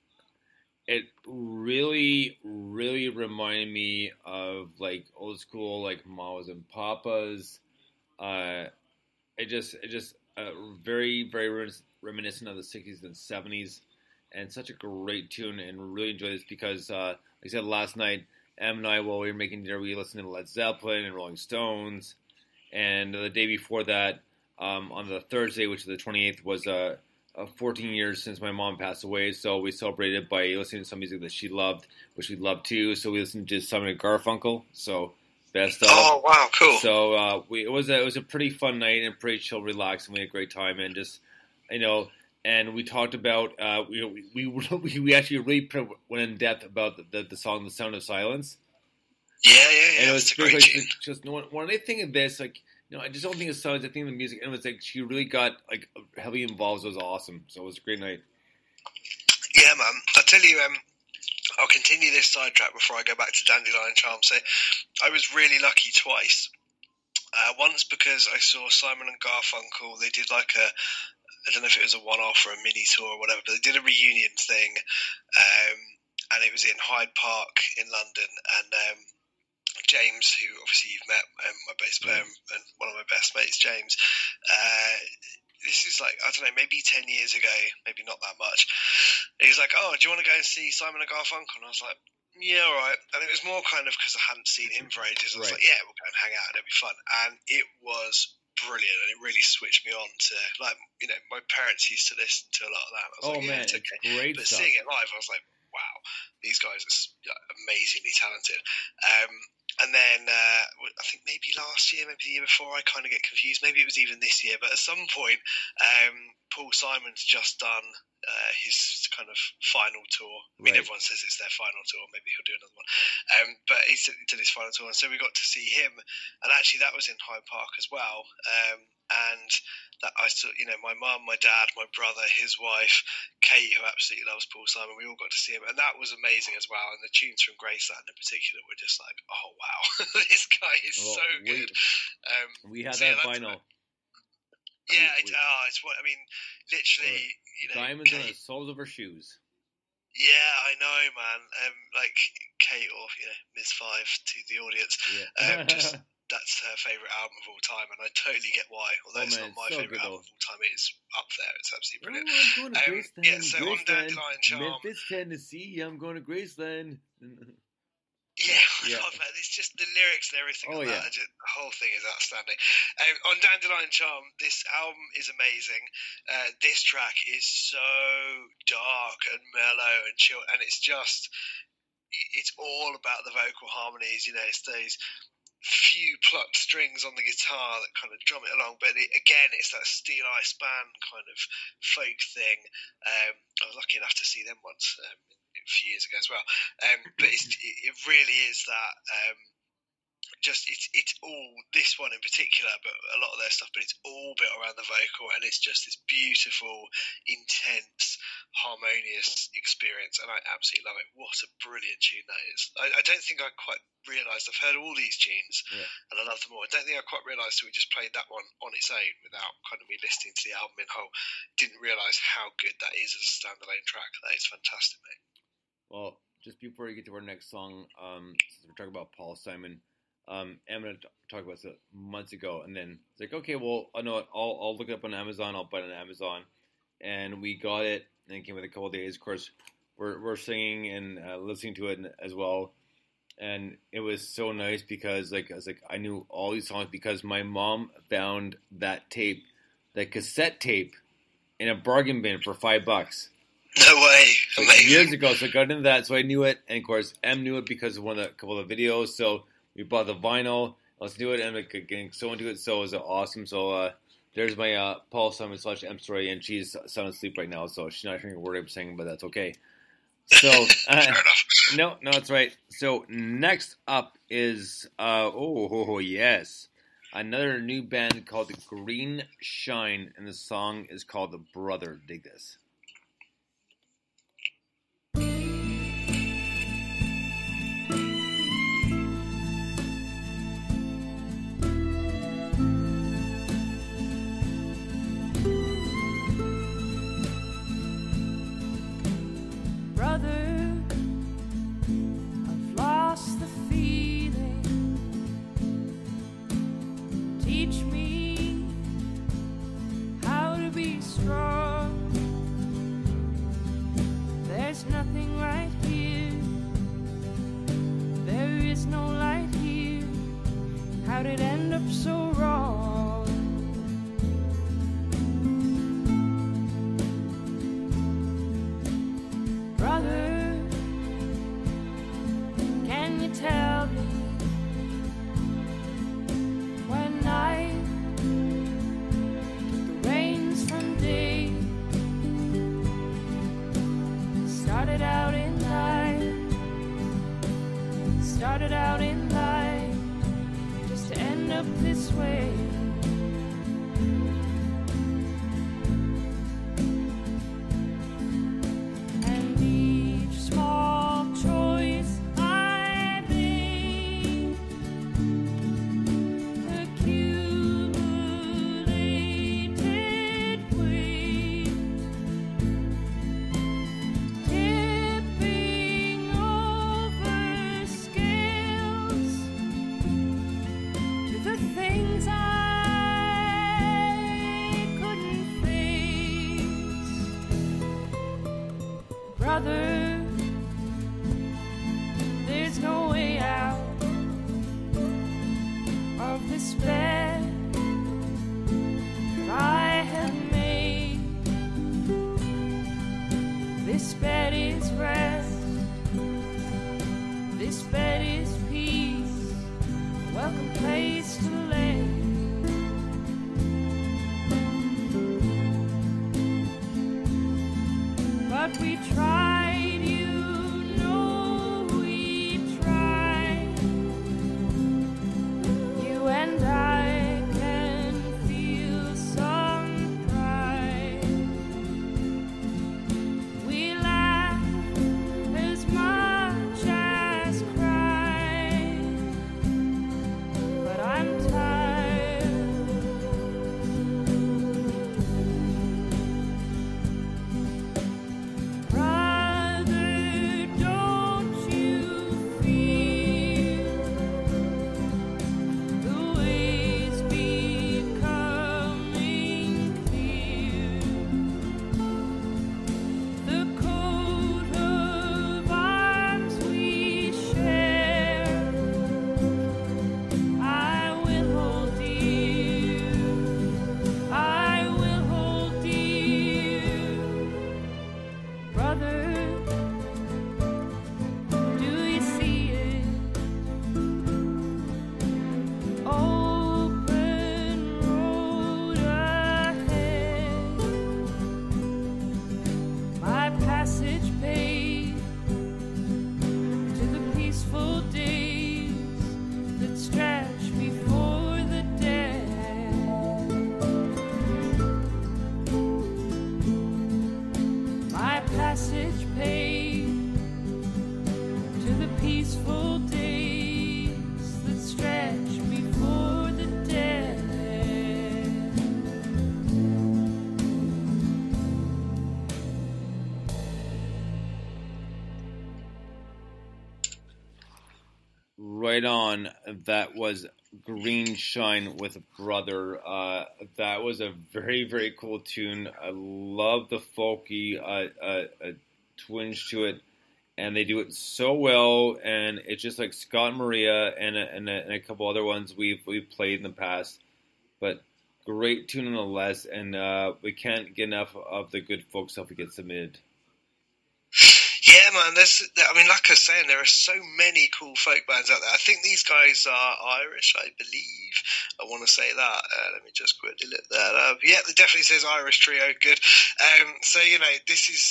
it really, really reminded me of like old school, like Mamas and Papas. Uh, it just, it just uh, very, very res- reminiscent of the sixties and seventies, and such a great tune. And really enjoy this because, uh, like I said last night, Em and I, while we were making dinner, we listened to Led Zeppelin and Rolling Stones. And the day before that, um, on the Thursday, which is the twenty-eighth, was uh, uh, fourteen years since my mom passed away. So we celebrated by listening to some music that she loved, which we loved too. So we listened to Simon and Garfunkel. So best of. Oh, wow, cool. So uh, we, it was a, it was a pretty fun night and pretty chill, relaxed, and we had a great time. And just, you know, and we talked about, uh, we, we we we actually really went in depth about the, the, the song "The Sound of Silence." Yeah, yeah, yeah. And it was It's a great like, tune. just when, when I think of this, like, you know, I just don't think of songs. I think of the music, and it was like she really got like heavily involved. It was awesome. So it was a great night. Yeah, man. I'll tell you, um, I'll continue this sidetrack before I go back to Dandelion Charm. So I was really lucky twice. Uh, once because I saw Simon and Garfunkel. They did like a, I don't know if it was a one-off or a mini tour or whatever, but they did a reunion thing. Um, and it was in Hyde Park in London. And um, James, who obviously you've met, um, my bass player and one of my best mates, James, uh, this is like, I don't know, maybe ten years ago, maybe not that much. He was like, oh, do you want to go and see Simon and Garfunkel? And I was like, yeah, all right. And it was more kind of because I hadn't seen him for ages. I was Right. like, yeah, we'll go and hang out and it'll be fun. And it was brilliant, and it really switched me on to, like, you know, my parents used to listen to a lot of that. I was Oh like, yeah, man, it's it's okay. great But stuff. seeing it live, I was like, wow, these guys are s- like, amazingly talented. Um, and then uh, I think maybe last year, maybe the year before, I kind of get confused. Maybe it was even this year. But at some point, um, Paul Simon's just done uh, his kind of final tour. I mean, Right. everyone says it's their final tour. Maybe he'll do another one. Um, but he did did his final tour, and so we got to see him. And actually, that was in Hyde Park as well. Um, and that I saw, you know, my mum, my dad, my brother, his wife, Kate, who absolutely loves Paul Simon. We all got to see him, and that was amazing as well. And the tunes from Graceland in particular were just like, oh wow, this guy is Well, so we- good. Um, We had so yeah, that that's- vinyl. Yeah, We- it's, we- oh, it's what I mean. Literally, you know, Diamonds on Kate- the soles of her shoes. yeah, I know, man. Um, like Kate, or you know, Miss Five to the audience. Yeah. Um, just that's her favorite album of all time, and I totally get why. Although Oh, it's man, not my so favorite good, album of all time, it is up there. It's absolutely Oh, brilliant. I'm going to Um, Graceland. yeah, so on Graceland, Dandelion Charm. Memphis, Tennessee. I'm going to Graceland. Yeah, Yeah. God, man, it's just the lyrics and everything. Oh, on yeah. that, are just, the whole thing is outstanding. Um, on Dandelion Charm, this album is amazing. Uh, this track is so dark and mellow and chill, and it's just, it's all about the vocal harmonies. You know, it's those few plucked strings on the guitar that kind of drum it along. But it, again, it's that Steel Eye Span kind of folk thing. Um, I was lucky enough to see them once. Um, a few years ago as well, um, but it's, it, it really is that um, just it's it's all this one in particular, but a lot of their stuff, but it's all built around the vocal, and it's just this beautiful, intense, harmonious experience, and I absolutely love it. What a brilliant tune that is! I, I don't think I quite realised. I've heard all these tunes, Yeah. and I love them all. I don't think I quite realised till we just played that one on its own without kind of me listening to the album in whole. Didn't realise how good that is as a standalone track. That is fantastic, mate. Well, just before we get to our next song, um, since we're talking about Paul Simon, um, I'm going to talk about this months ago, and then it's like, okay, well, I know what, I'll, I'll look it up on Amazon, I'll buy it on Amazon, and we got it, and it came with a couple of days. Of course, we're, we're singing and uh, listening to it as well, and it was so nice because, like, I was like, I knew all these songs because my mom found that tape, that cassette tape, in a bargain bin for five bucks. No way. Like years ago, so I got into that, so I knew it, and of course, M knew it because of one of the couple of videos, so we bought the vinyl, let's do it, and like getting so into it, so it was awesome, so uh, there's my uh, Paul Simon slash M story, and she's sound asleep right now, so she's not hearing a word I'm saying, but that's okay. So, uh, no, no, that's right. So, next up is, uh, oh, oh, oh, yes, another new band called the Green Shine, and the song is called The Brother. Dig this. Brother, I've lost the feeling. Teach me how to be strong. There's nothing right here. There is no light here. How did it end up so wrong? Brother, can you tell me when night took the reins from day? Started out in life, started out in life, just to end up this way. And each small choice I made accumulated weight, tipping over scales to the things I couldn't face. Brother, there's no way out of this bed I have made. This bed is rest, this bed is peace, a welcome place to lay. But we tried Right on. That was Green Shine with Brother. Uh, that was a very, very cool tune. I love the folky uh, uh, uh, twinge to it, and they do it so well. And it's just like Scott and Maria and a, and, a, and a couple other ones we've we've played in the past. But great tune nonetheless, and uh, we can't get enough of the good folk stuff we get submitted. Yeah, man. There's, I mean, like I was saying, there are so many cool folk bands out there. I think these guys are Irish, I believe. I want to say that. Uh, let me just quickly look that up. Yeah, it definitely says Irish trio. Good. Um, so, you know, this is,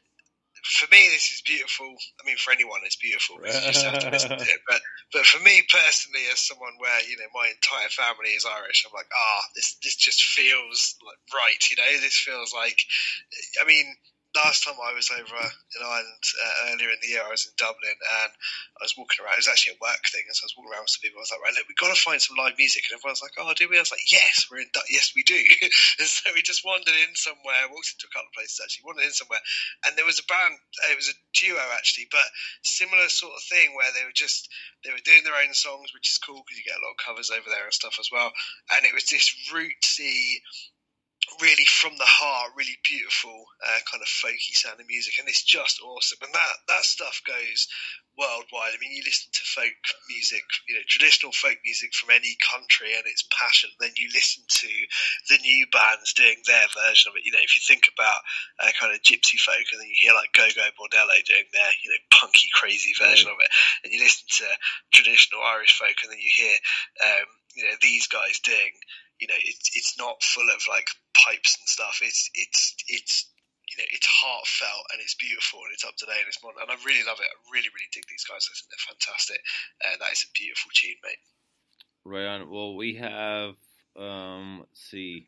for me, this is beautiful. I mean, for anyone, it's beautiful. You just have to listen to it. But, but for me personally, as someone where, you know, my entire family is Irish, I'm like, ah, oh, this, this just feels like right. You know, this feels like, I mean, last time I was over in Ireland uh, earlier in the year, I was in Dublin and I was walking around. It was actually a work thing, and so I was walking around with some people. I was like, right, look, we've got to find some live music. And everyone was like, oh, do we? I was like, yes, we're in. Du- yes, we do. And so we just wandered in somewhere, walked into a couple of places actually, wandered in somewhere, and there was a band. It was a duo actually, but similar sort of thing where they were just they were doing their own songs, which is cool because you get a lot of covers over there and stuff as well. And it was this rootsy, really from the heart, really beautiful uh, kind of folky sounding music, and it's just awesome. And that that stuff goes worldwide. I mean, you listen to folk music, you know, traditional folk music from any country, and it's passion. Then you listen to the new bands doing their version of it. You know, if you think about uh, kind of gypsy folk, and then you hear like Go Go Bordello doing their, you know, punky, crazy version of it, and you listen to traditional Irish folk, and then you hear, um, you know, these guys doing. You know, it's it's not full of like pipes and stuff. It's it's it's you know, it's heartfelt and it's beautiful and it's up to date and it's modern. And I really love it. I really really dig these guys. I think they're fantastic. Uh, that is a beautiful tune, mate. Right on. Well, we have um, let's see,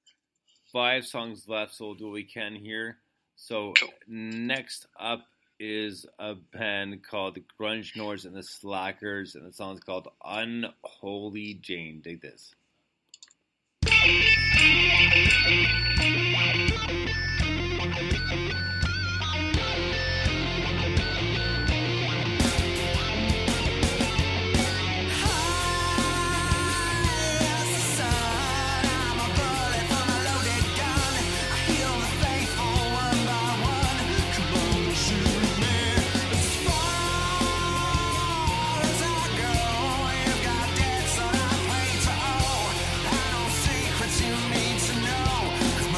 five songs left, so we'll do what we can here. So cool. Next up is a band called the Grunge Nords and the Slackers, and the song is called Unholy Jane. Dig this. Secrets you need to know.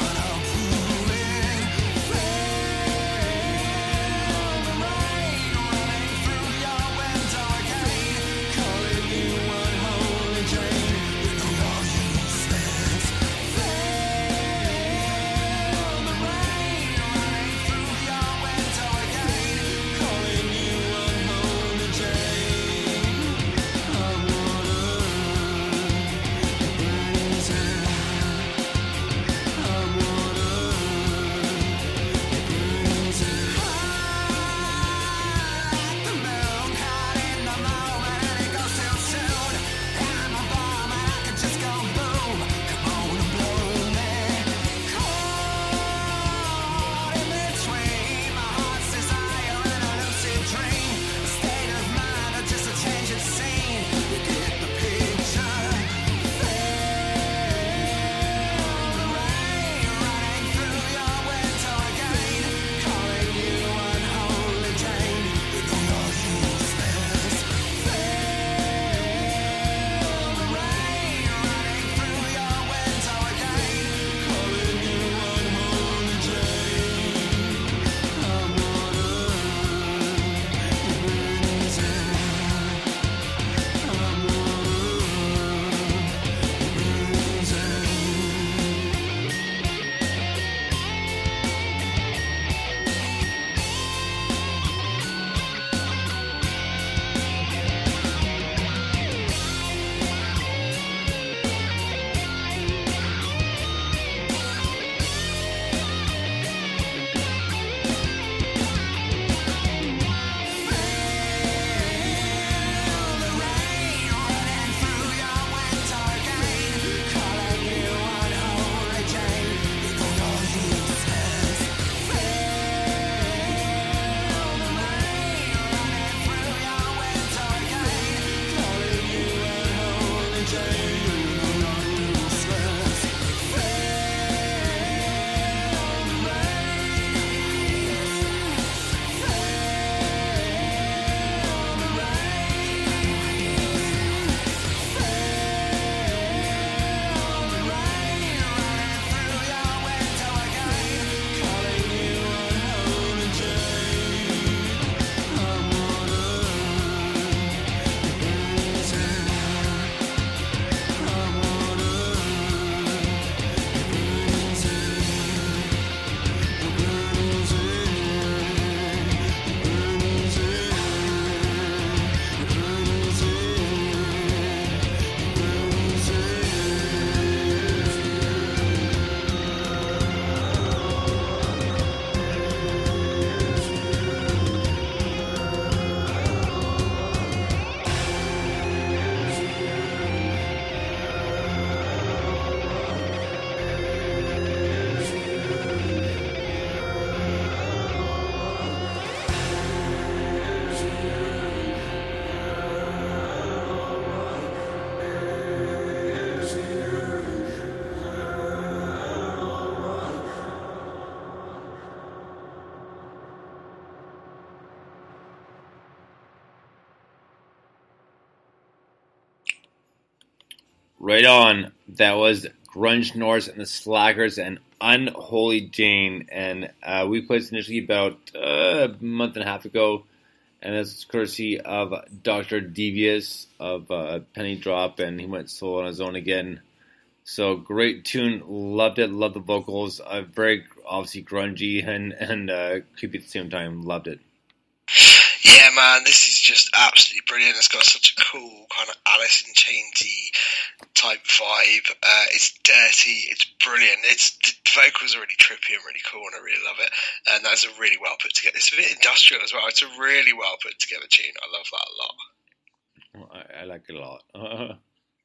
Right on. That was Grunge Norse and the Slackers and Unholy Jane. And uh, we played this initially about uh, a month and a half ago. And this is courtesy of Doctor Devious of uh, Penny Drop. And he went solo on his own again. So great tune. Loved it. Loved the vocals. Uh, very obviously grungy and, and uh, creepy at the same time. Loved it. Yeah, man, this is just absolutely brilliant. It's got such a cool kind of Alice in Chainsy type vibe. Uh, it's dirty. It's brilliant. It's the vocals are really trippy and really cool, and I really love it. And that's a really well put together. It's a bit industrial as well. It's a really well put together tune. I love that a lot. Well, I, I like it a lot.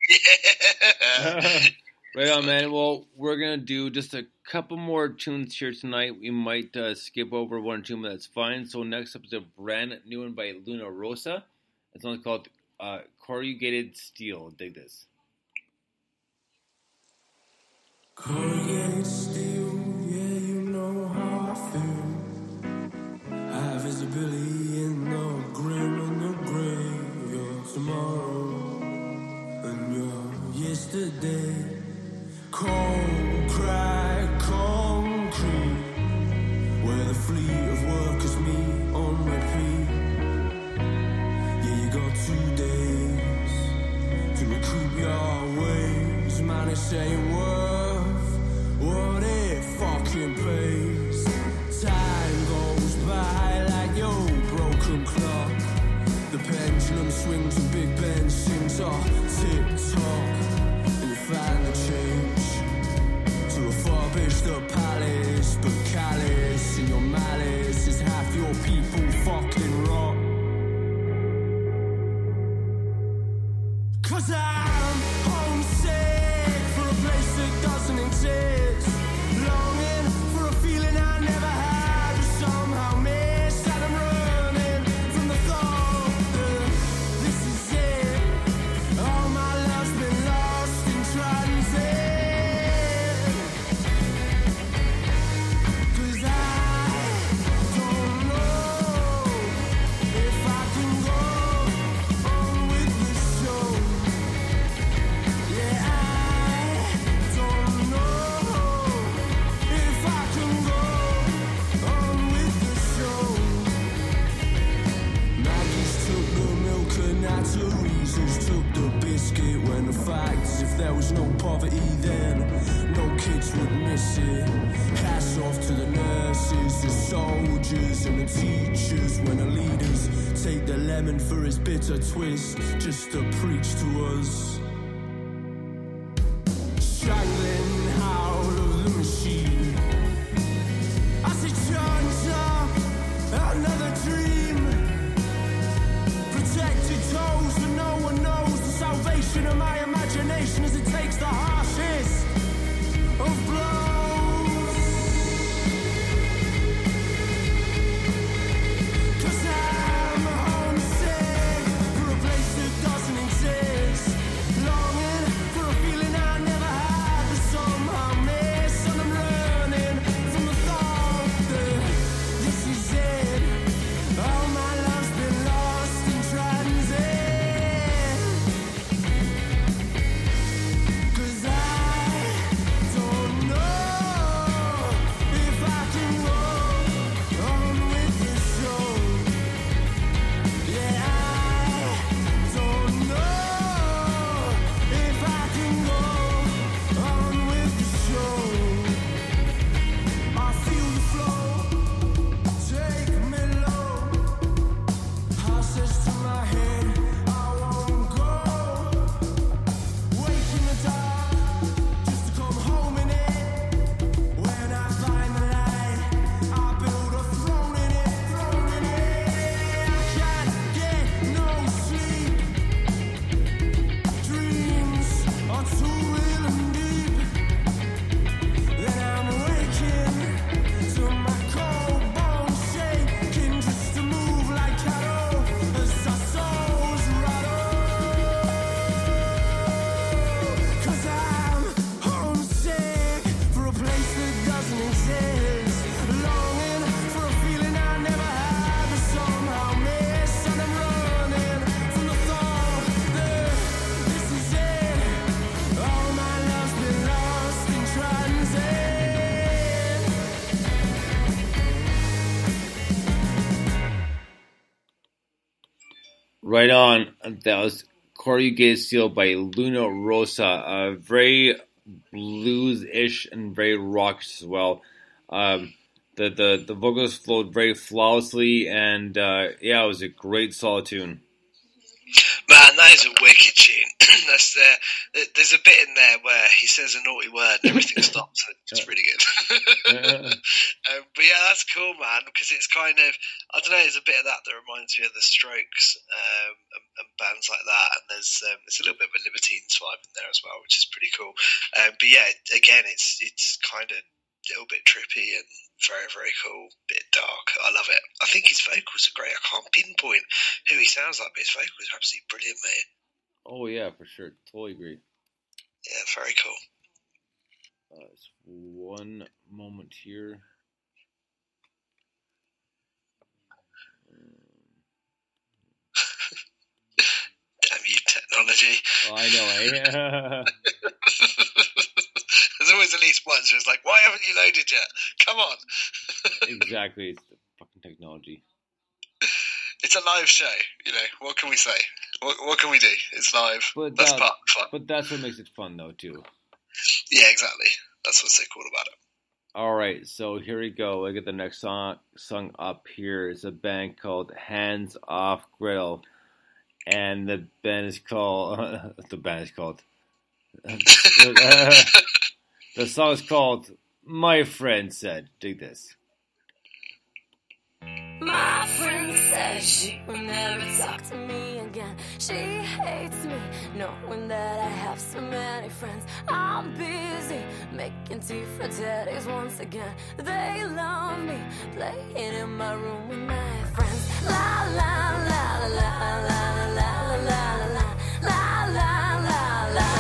Yeah. Right on, man. Well, we're going to do just a couple more tunes here tonight. We might uh, skip over one or two, but that's fine. So next up is a brand new one by Luna Rosa. It's one called uh, Corrugated Steel. Dig this. Corrugated steel, yeah, you know how I feel. High visibility in the grim and the grey. You're tomorrow and you're yesterday. Cold, crack, concrete, where the fleet of workers meet on repeat. Yeah, you got two days to recoup your ways. Man, it ain't worth what it fucking pays. Time goes by like your broken clock. The pendulum swings and Big Ben sings off tick-tock. And you find the change to refurbish the palace, but callous in your malice is half your people fucking rot. Cause I'm homesick for a place that doesn't exist, longing for a feeling I never had, but somehow missed, and I'm running from the thought that this is it. All my love's been lost in transit. Cause I don't know if I can go on with the show. Yeah, I don't know if I can go on with the show. Maggie's took the milk and Natalie Reasons took the biscuit. When the facts, if there was no poverty then no kids would miss it. Hats off to the nurses, the soldiers and the teachers. When the leaders take the lemon for his bitter twist just to preach to us. Strangling out of the machine, I see Chanja, another dream. Protected toes, but no one knows the salvation of my imagination as it takes the harshest of blows. Cause I'm homesick for a place that doesn't exist, Right on. That was Corrugated Steel by Luna Rosa. Uh, very blues-ish and very rockish as well. Um, the, the, the vocals flowed very flawlessly, and uh, yeah, it was a great solid tune. Man, that is a wicked tune. That's the, there's a bit in there where he says a naughty word and everything stops. It's really good. um, but yeah, that's cool, man, because it's kind of, I don't know, there's a bit of that that reminds me of the Strokes um, and, and bands like that. And there's um, there's a little bit of a Libertines vibe in there as well, which is pretty cool. Um, but yeah, again, it's it's kind of a little bit trippy and very, very cool, bit dark. I love it. I think his vocals are great. I can't pinpoint who he sounds like, but his vocals are absolutely brilliant, mate. Oh, yeah, for sure. Totally agree. Yeah, very cool. Uh, it's one moment here. Damn you, technology. Oh, I know, eh? There's always at least once where it's like, why haven't you loaded yet? Come on. Exactly. It's the fucking technology. It's a live show, you know. What can we say? What, what can we do? It's live. But that's that, part of fun. But that's what makes it fun, though, too. Yeah, exactly. That's what's so cool about it. All right, so here we go. Look at the next song. Song up here is a band called Hands Off Griddle, and the band is called. Uh, the band is called. Uh, the song is called "My Friend Said." Dig this. My friend said she will never talk to me again. She hates me, knowing that I have so many friends. I'm busy making tea for daddies once again. They love me, playing in my room with my friends. La la la la la la la la la la la la la la.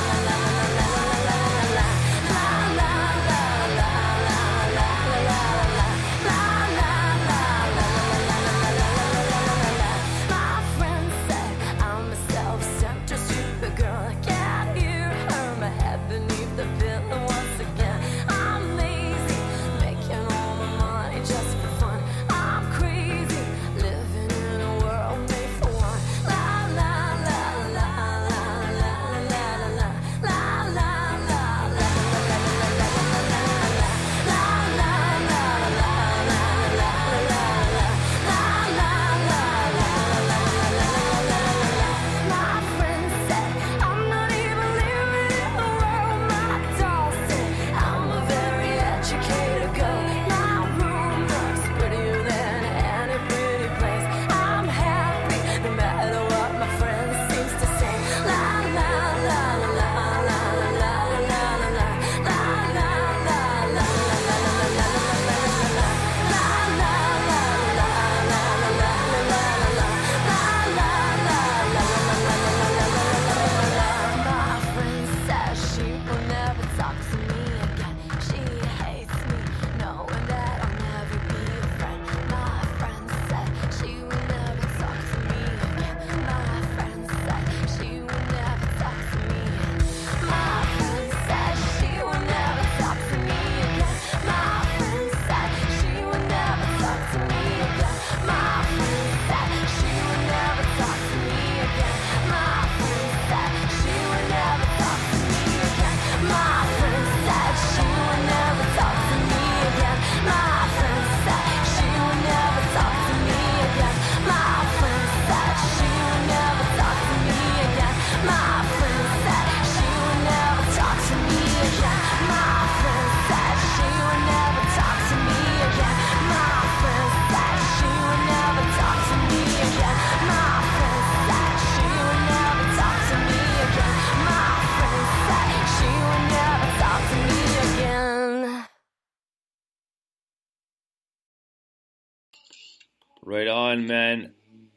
Right on, man.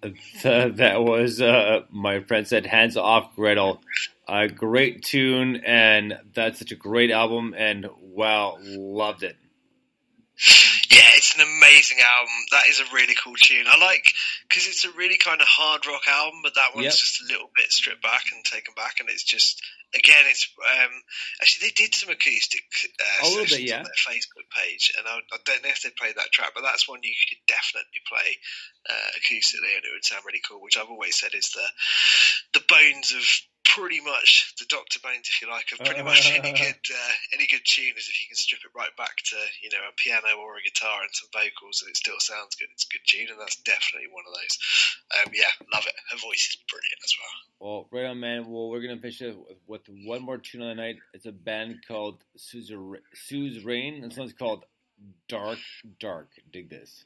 That was, uh, my friend said, Hands Off Griddle. A great tune, and that's such a great album, and wow, loved it. Yeah, it's That's an amazing album. That is a really cool tune. I like, because it's a really kind of hard rock album, but that one's Yep. just a little bit stripped back and taken back, and it's just, again, it's um, actually they did some acoustic uh, A little bit, sessions yeah. on their Facebook page, and I, I don't know if they played that track, but that's one you could definitely play uh, acoustically, and it would sound really cool. Which I've always said is the the bones of pretty much the Doctor Bones, if you like, of pretty much any good uh, any good tune is if you can strip it right back to, you know, a piano or a guitar and some vocals, and it still sounds good. It's a good tune, and that's definitely one of those. Um, yeah, love it. Her voice is brilliant as well. Well, right on, man. Well, we're gonna finish it with, with one more tune on the night. It's a band called Sue's, Sue's Rain. This one's called Dark Dark. Dig this.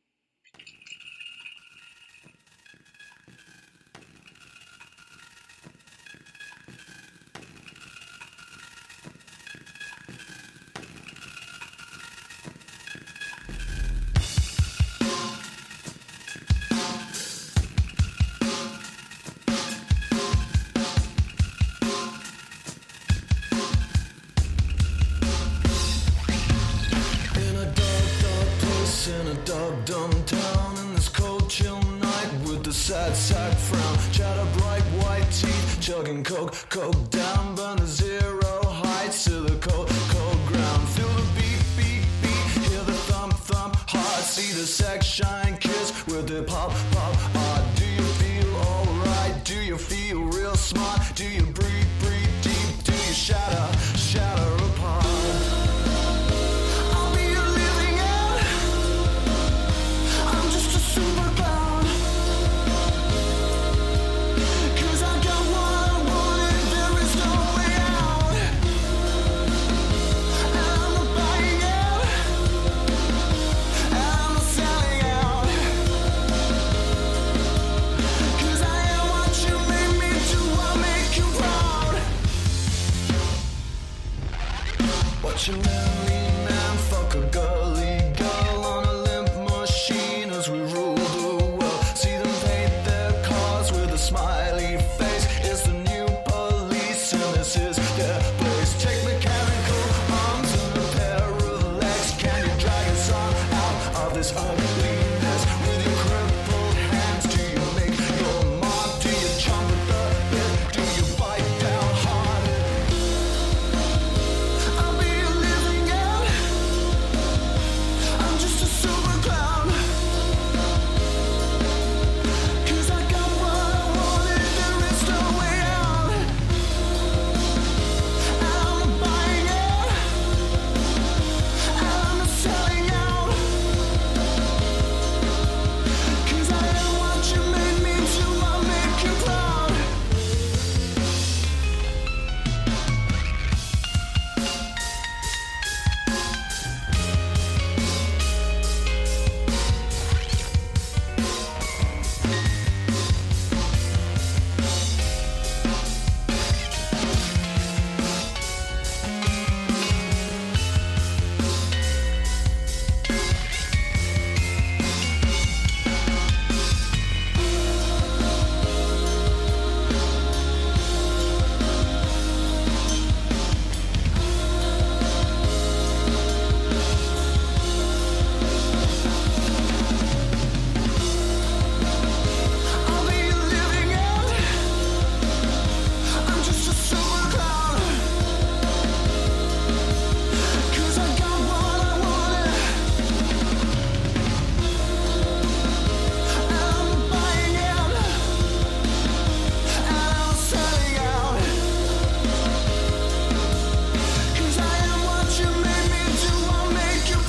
In a dark, dark place, in a dark, dumb town, in this cold, chill night with the sad, sad frown. Chatter bright white teeth, chugging coke, coke down, burn to zero heights to the cold, cold ground. Feel the beat, beat, beat, hear the thump, thump, heart, see the sex shine, kiss with the pop, pop, ah. Do you feel alright? Do you feel real smart? Do you breathe, breathe deep? Do you shatter, shatter apart? I'll be a living out. I'm just a super clown. 'Cause I got what I wanted, there is no way out. And I'm not buying out. And I'm not selling out. 'Cause I am what you made me do, I'll make you proud. Watch a manly man fuck a girly girl on a limp machine as we rule the world. See them paint their cars with a smiley face. It's the new police and this is their place. Take mechanical arms and a pair of legs. Can you drag us on out of this ugliness with your crippled hands? Do you make your mark? Do you chomp at the bit? Do you bite down hard? I'll be a living out. I'm just a super clown. 'Cause I got what I wanted, there is no way out. And I'm not buying out. And I'm not selling out. 'Cause I am what you made me do, I'll make you proud. I'll be a living out. I'm just a super clown. 'Cause I got what I wanted. And I'm not buying out. And I'm selling out. 'Cause I am what you made me do, I'll make you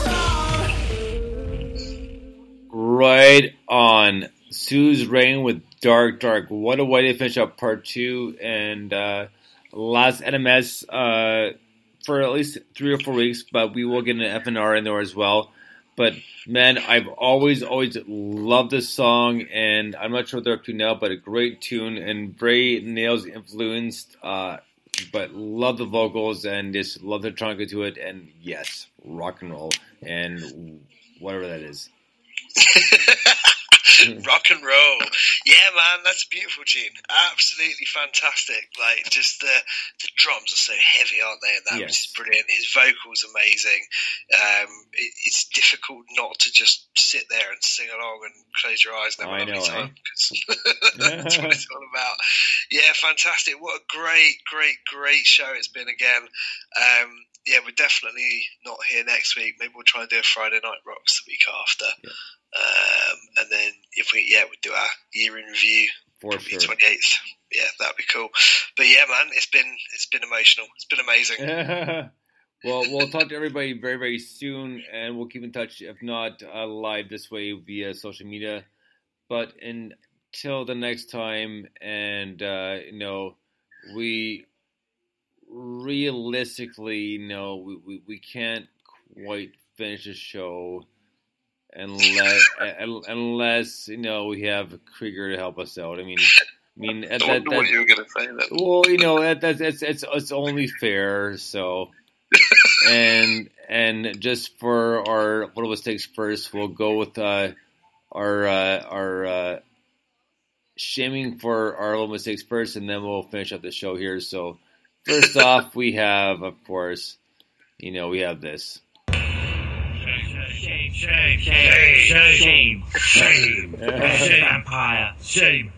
proud. Right on. Sue's Rain with Dark Dark. What a way to finish up part two. And uh, last N M S uh, for at least three or four weeks, but we will get an F N R in there as well. But man, I've always, always loved this song, and I'm not sure what they're up to now, but a great tune and very Nails influenced. Uh, but love the vocals and just love the trunk to it. And yes, rock and roll and whatever that is. Rock and roll. Yeah, man, that's a beautiful tune. Absolutely fantastic. Like, just the the drums are so heavy, aren't they? And that Yes. was brilliant. His vocals amazing. Um, it, it's difficult not to just sit there and sing along and close your eyes and have a I lovely know, eh? time. 'Cause that's what it's all about. Yeah, fantastic. What a great, great, great show it's been again. Um, yeah, we're definitely not here next week. Maybe we'll try and do a Friday Night Rocks the week after. Yeah. Um, and then if we, yeah, we'll do our year in review. For Probably sure. twenty-eighth. Yeah, that'd be cool. But yeah, man, it's been it's been emotional. It's been amazing. Well, we'll talk to everybody very, very soon, and we'll keep in touch, if not uh, live this way via social media. But until the next time, and, uh, you know, we realistically, you know, we, we, we can't quite finish the show unless, unless, you know, we have Krieger to help us out. I mean... I mean, I that, wonder that, what you were going to say then. well, you know, that, that, it's it's it's only fair. So, and and just for our what was takes first, we'll go with uh, our uh, our uh, shaming for our little mistakes first, and then we'll finish up the show here. So, first off, we have, of course, you know, we have this. Shame, shame, shame, shame, shame, shame, Empire, shame.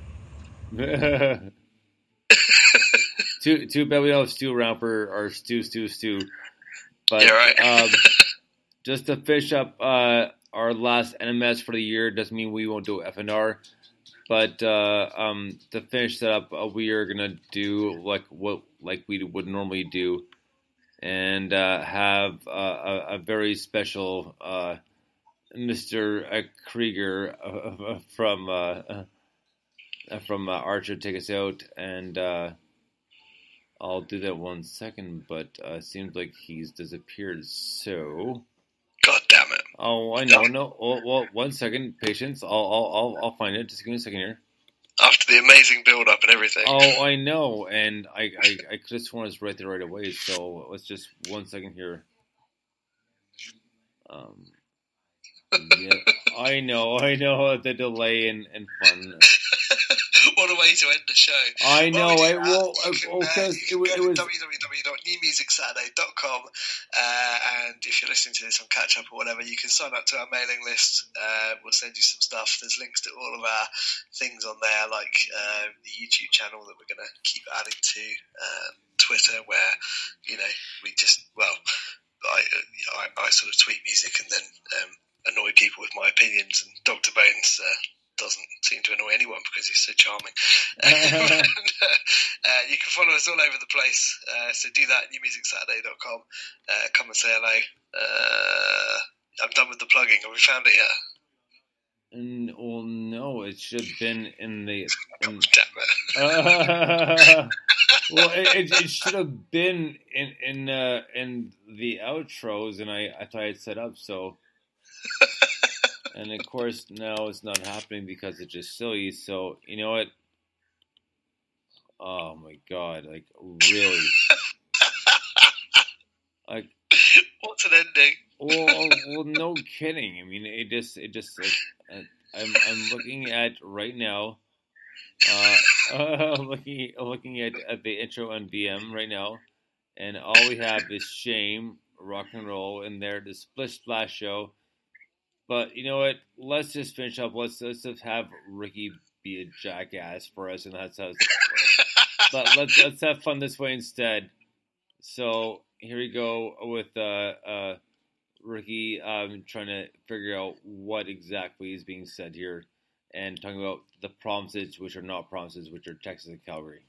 too too bad we don't have Stu around for our Stu Stu Stu. But Yeah, right. um, just to finish up uh, our last N M S for the year doesn't mean we won't do F N R. But uh, um, to finish that up, uh, we are gonna do like what like we would normally do, and uh, have uh, a, a very special uh, Mister Uh, Krieger uh, from. Uh, from uh, Archer take us out, and uh, I'll do that one second, but uh, it seems like he's disappeared, so... God damn it. Oh, I know, no, oh, well, one second, patience, I'll, I'll, I'll, I'll find it, just give me a second here. After the amazing build-up and everything. Oh, I know, and I, I, I could have sworn it was right there right away, so let's just, one second here. Um, yeah, I know, I know, the delay and, and fun. What a way to end the show. I know, well, I well, because it was, it was w w w dot new music saturday dot com, uh, and if you're listening to this on Catch Up or whatever, you can sign up to our mailing list. Uh, we'll send you some stuff. There's links to all of our things on there, like uh, the YouTube channel that we're going to keep adding to, uh, Twitter, where, you know, we just, well, I, I, I sort of tweet music and then um, annoy people with my opinions, and Doctor Bones uh, doesn't seem to annoy anyone because he's so charming. and, uh, you can follow us all over the place, uh, so do that at new music saturday dot com. Uh, come and say hello. Uh, I'm done with the plugging. Have we found it yet? And, well, no, it should have been in the... In, Damn it. uh, well, it, it, it should have been in in uh, in the outros, and I, I thought I'd set up, so... And of course, now it's not happening because it's just silly. So, you know what? Oh my god! Like, really? Like, what's an ending? Well, well, no kidding. I mean, it just, it just. Like, I'm, I'm looking at right now. Uh, uh, looking, looking at, at the intro on V M right now, and all we have is shame, rock and roll, and there the Splish Splash show. But you know what? Let's just finish up. Let's let's just have Ricky be a jackass for us, and that's how. But let's let's have fun this way instead. So here we go with uh, uh, Ricky um, trying to figure out what exactly is being said here, and talking about the promises which are not promises, which are Texas and Calgary.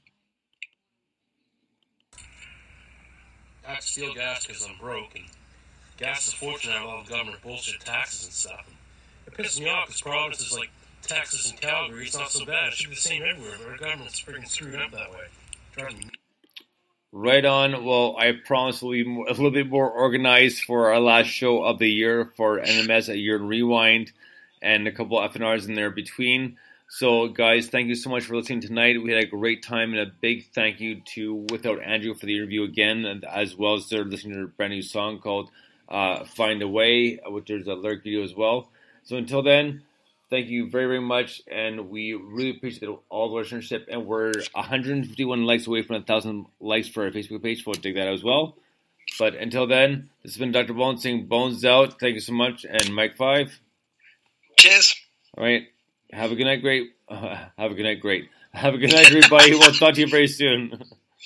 I have to steal gas because I'm broke, and gas is a fortune out of all the government bullshit taxes and stuff. And it pisses me off because provinces like Texas and Calgary, it's not so bad. It should be the same everywhere, but our government's freaking screwed up that way. Driving me. Right on. Well, I promise we'll be more, a little bit more organized for our last show of the year for N M S, a year in rewind, and a couple of F N Rs in there between. So, guys, thank you so much for listening tonight. We had a great time, and a big thank you to Without Andrew for the interview again, and as well as they're listening to a brand new song called uh, Find a Way, which there's a lyric video as well. So until then, thank you very, very much, and we really appreciate all the listenership. And we're one hundred fifty-one likes away from one thousand likes for our Facebook page, so we'll dig that out as well. But until then, this has been Doctor Bones saying Bones out. Thank you so much, and Mike five. Cheers. All right. Have a good night, great. Uh, have a good night, great. Have a good night, everybody. We'll talk to you very soon.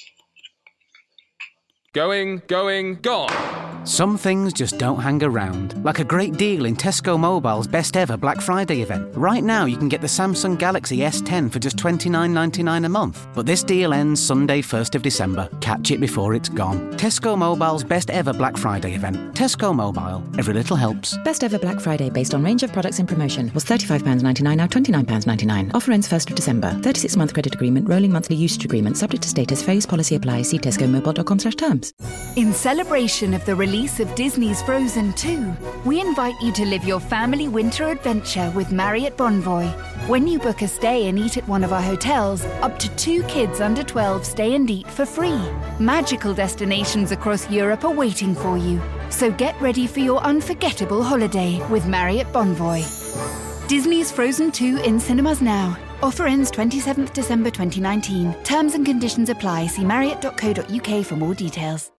Going, going, gone. Some things just don't hang around, like a great deal in Tesco Mobile's best ever Black Friday event. Right now you can get the Samsung Galaxy S ten for just twenty-nine ninety-nine a month. But this deal ends Sunday first of December. Catch it before it's gone. Tesco Mobile's best ever Black Friday event. Tesco Mobile. Every little helps. Best ever Black Friday based on range of products in promotion was thirty-five pounds ninety-nine, now twenty-nine pounds ninety-nine. Offer ends first of December. thirty-six month credit agreement, rolling monthly usage agreement, subject to status, phase policy applies. See tesco mobile dot com slash terms. In celebration of the release of Disney's Frozen two, we invite you to live your family winter adventure with Marriott Bonvoy. When you book a stay and eat at one of our hotels, up to two kids under twelve stay and eat for free. Magical destinations across Europe are waiting for you. So get ready for your unforgettable holiday with Marriott Bonvoy. Disney's Frozen two in cinemas now. Offer ends twenty-seventh December twenty nineteen. Terms and conditions apply. See marriott dot co dot uk for more details.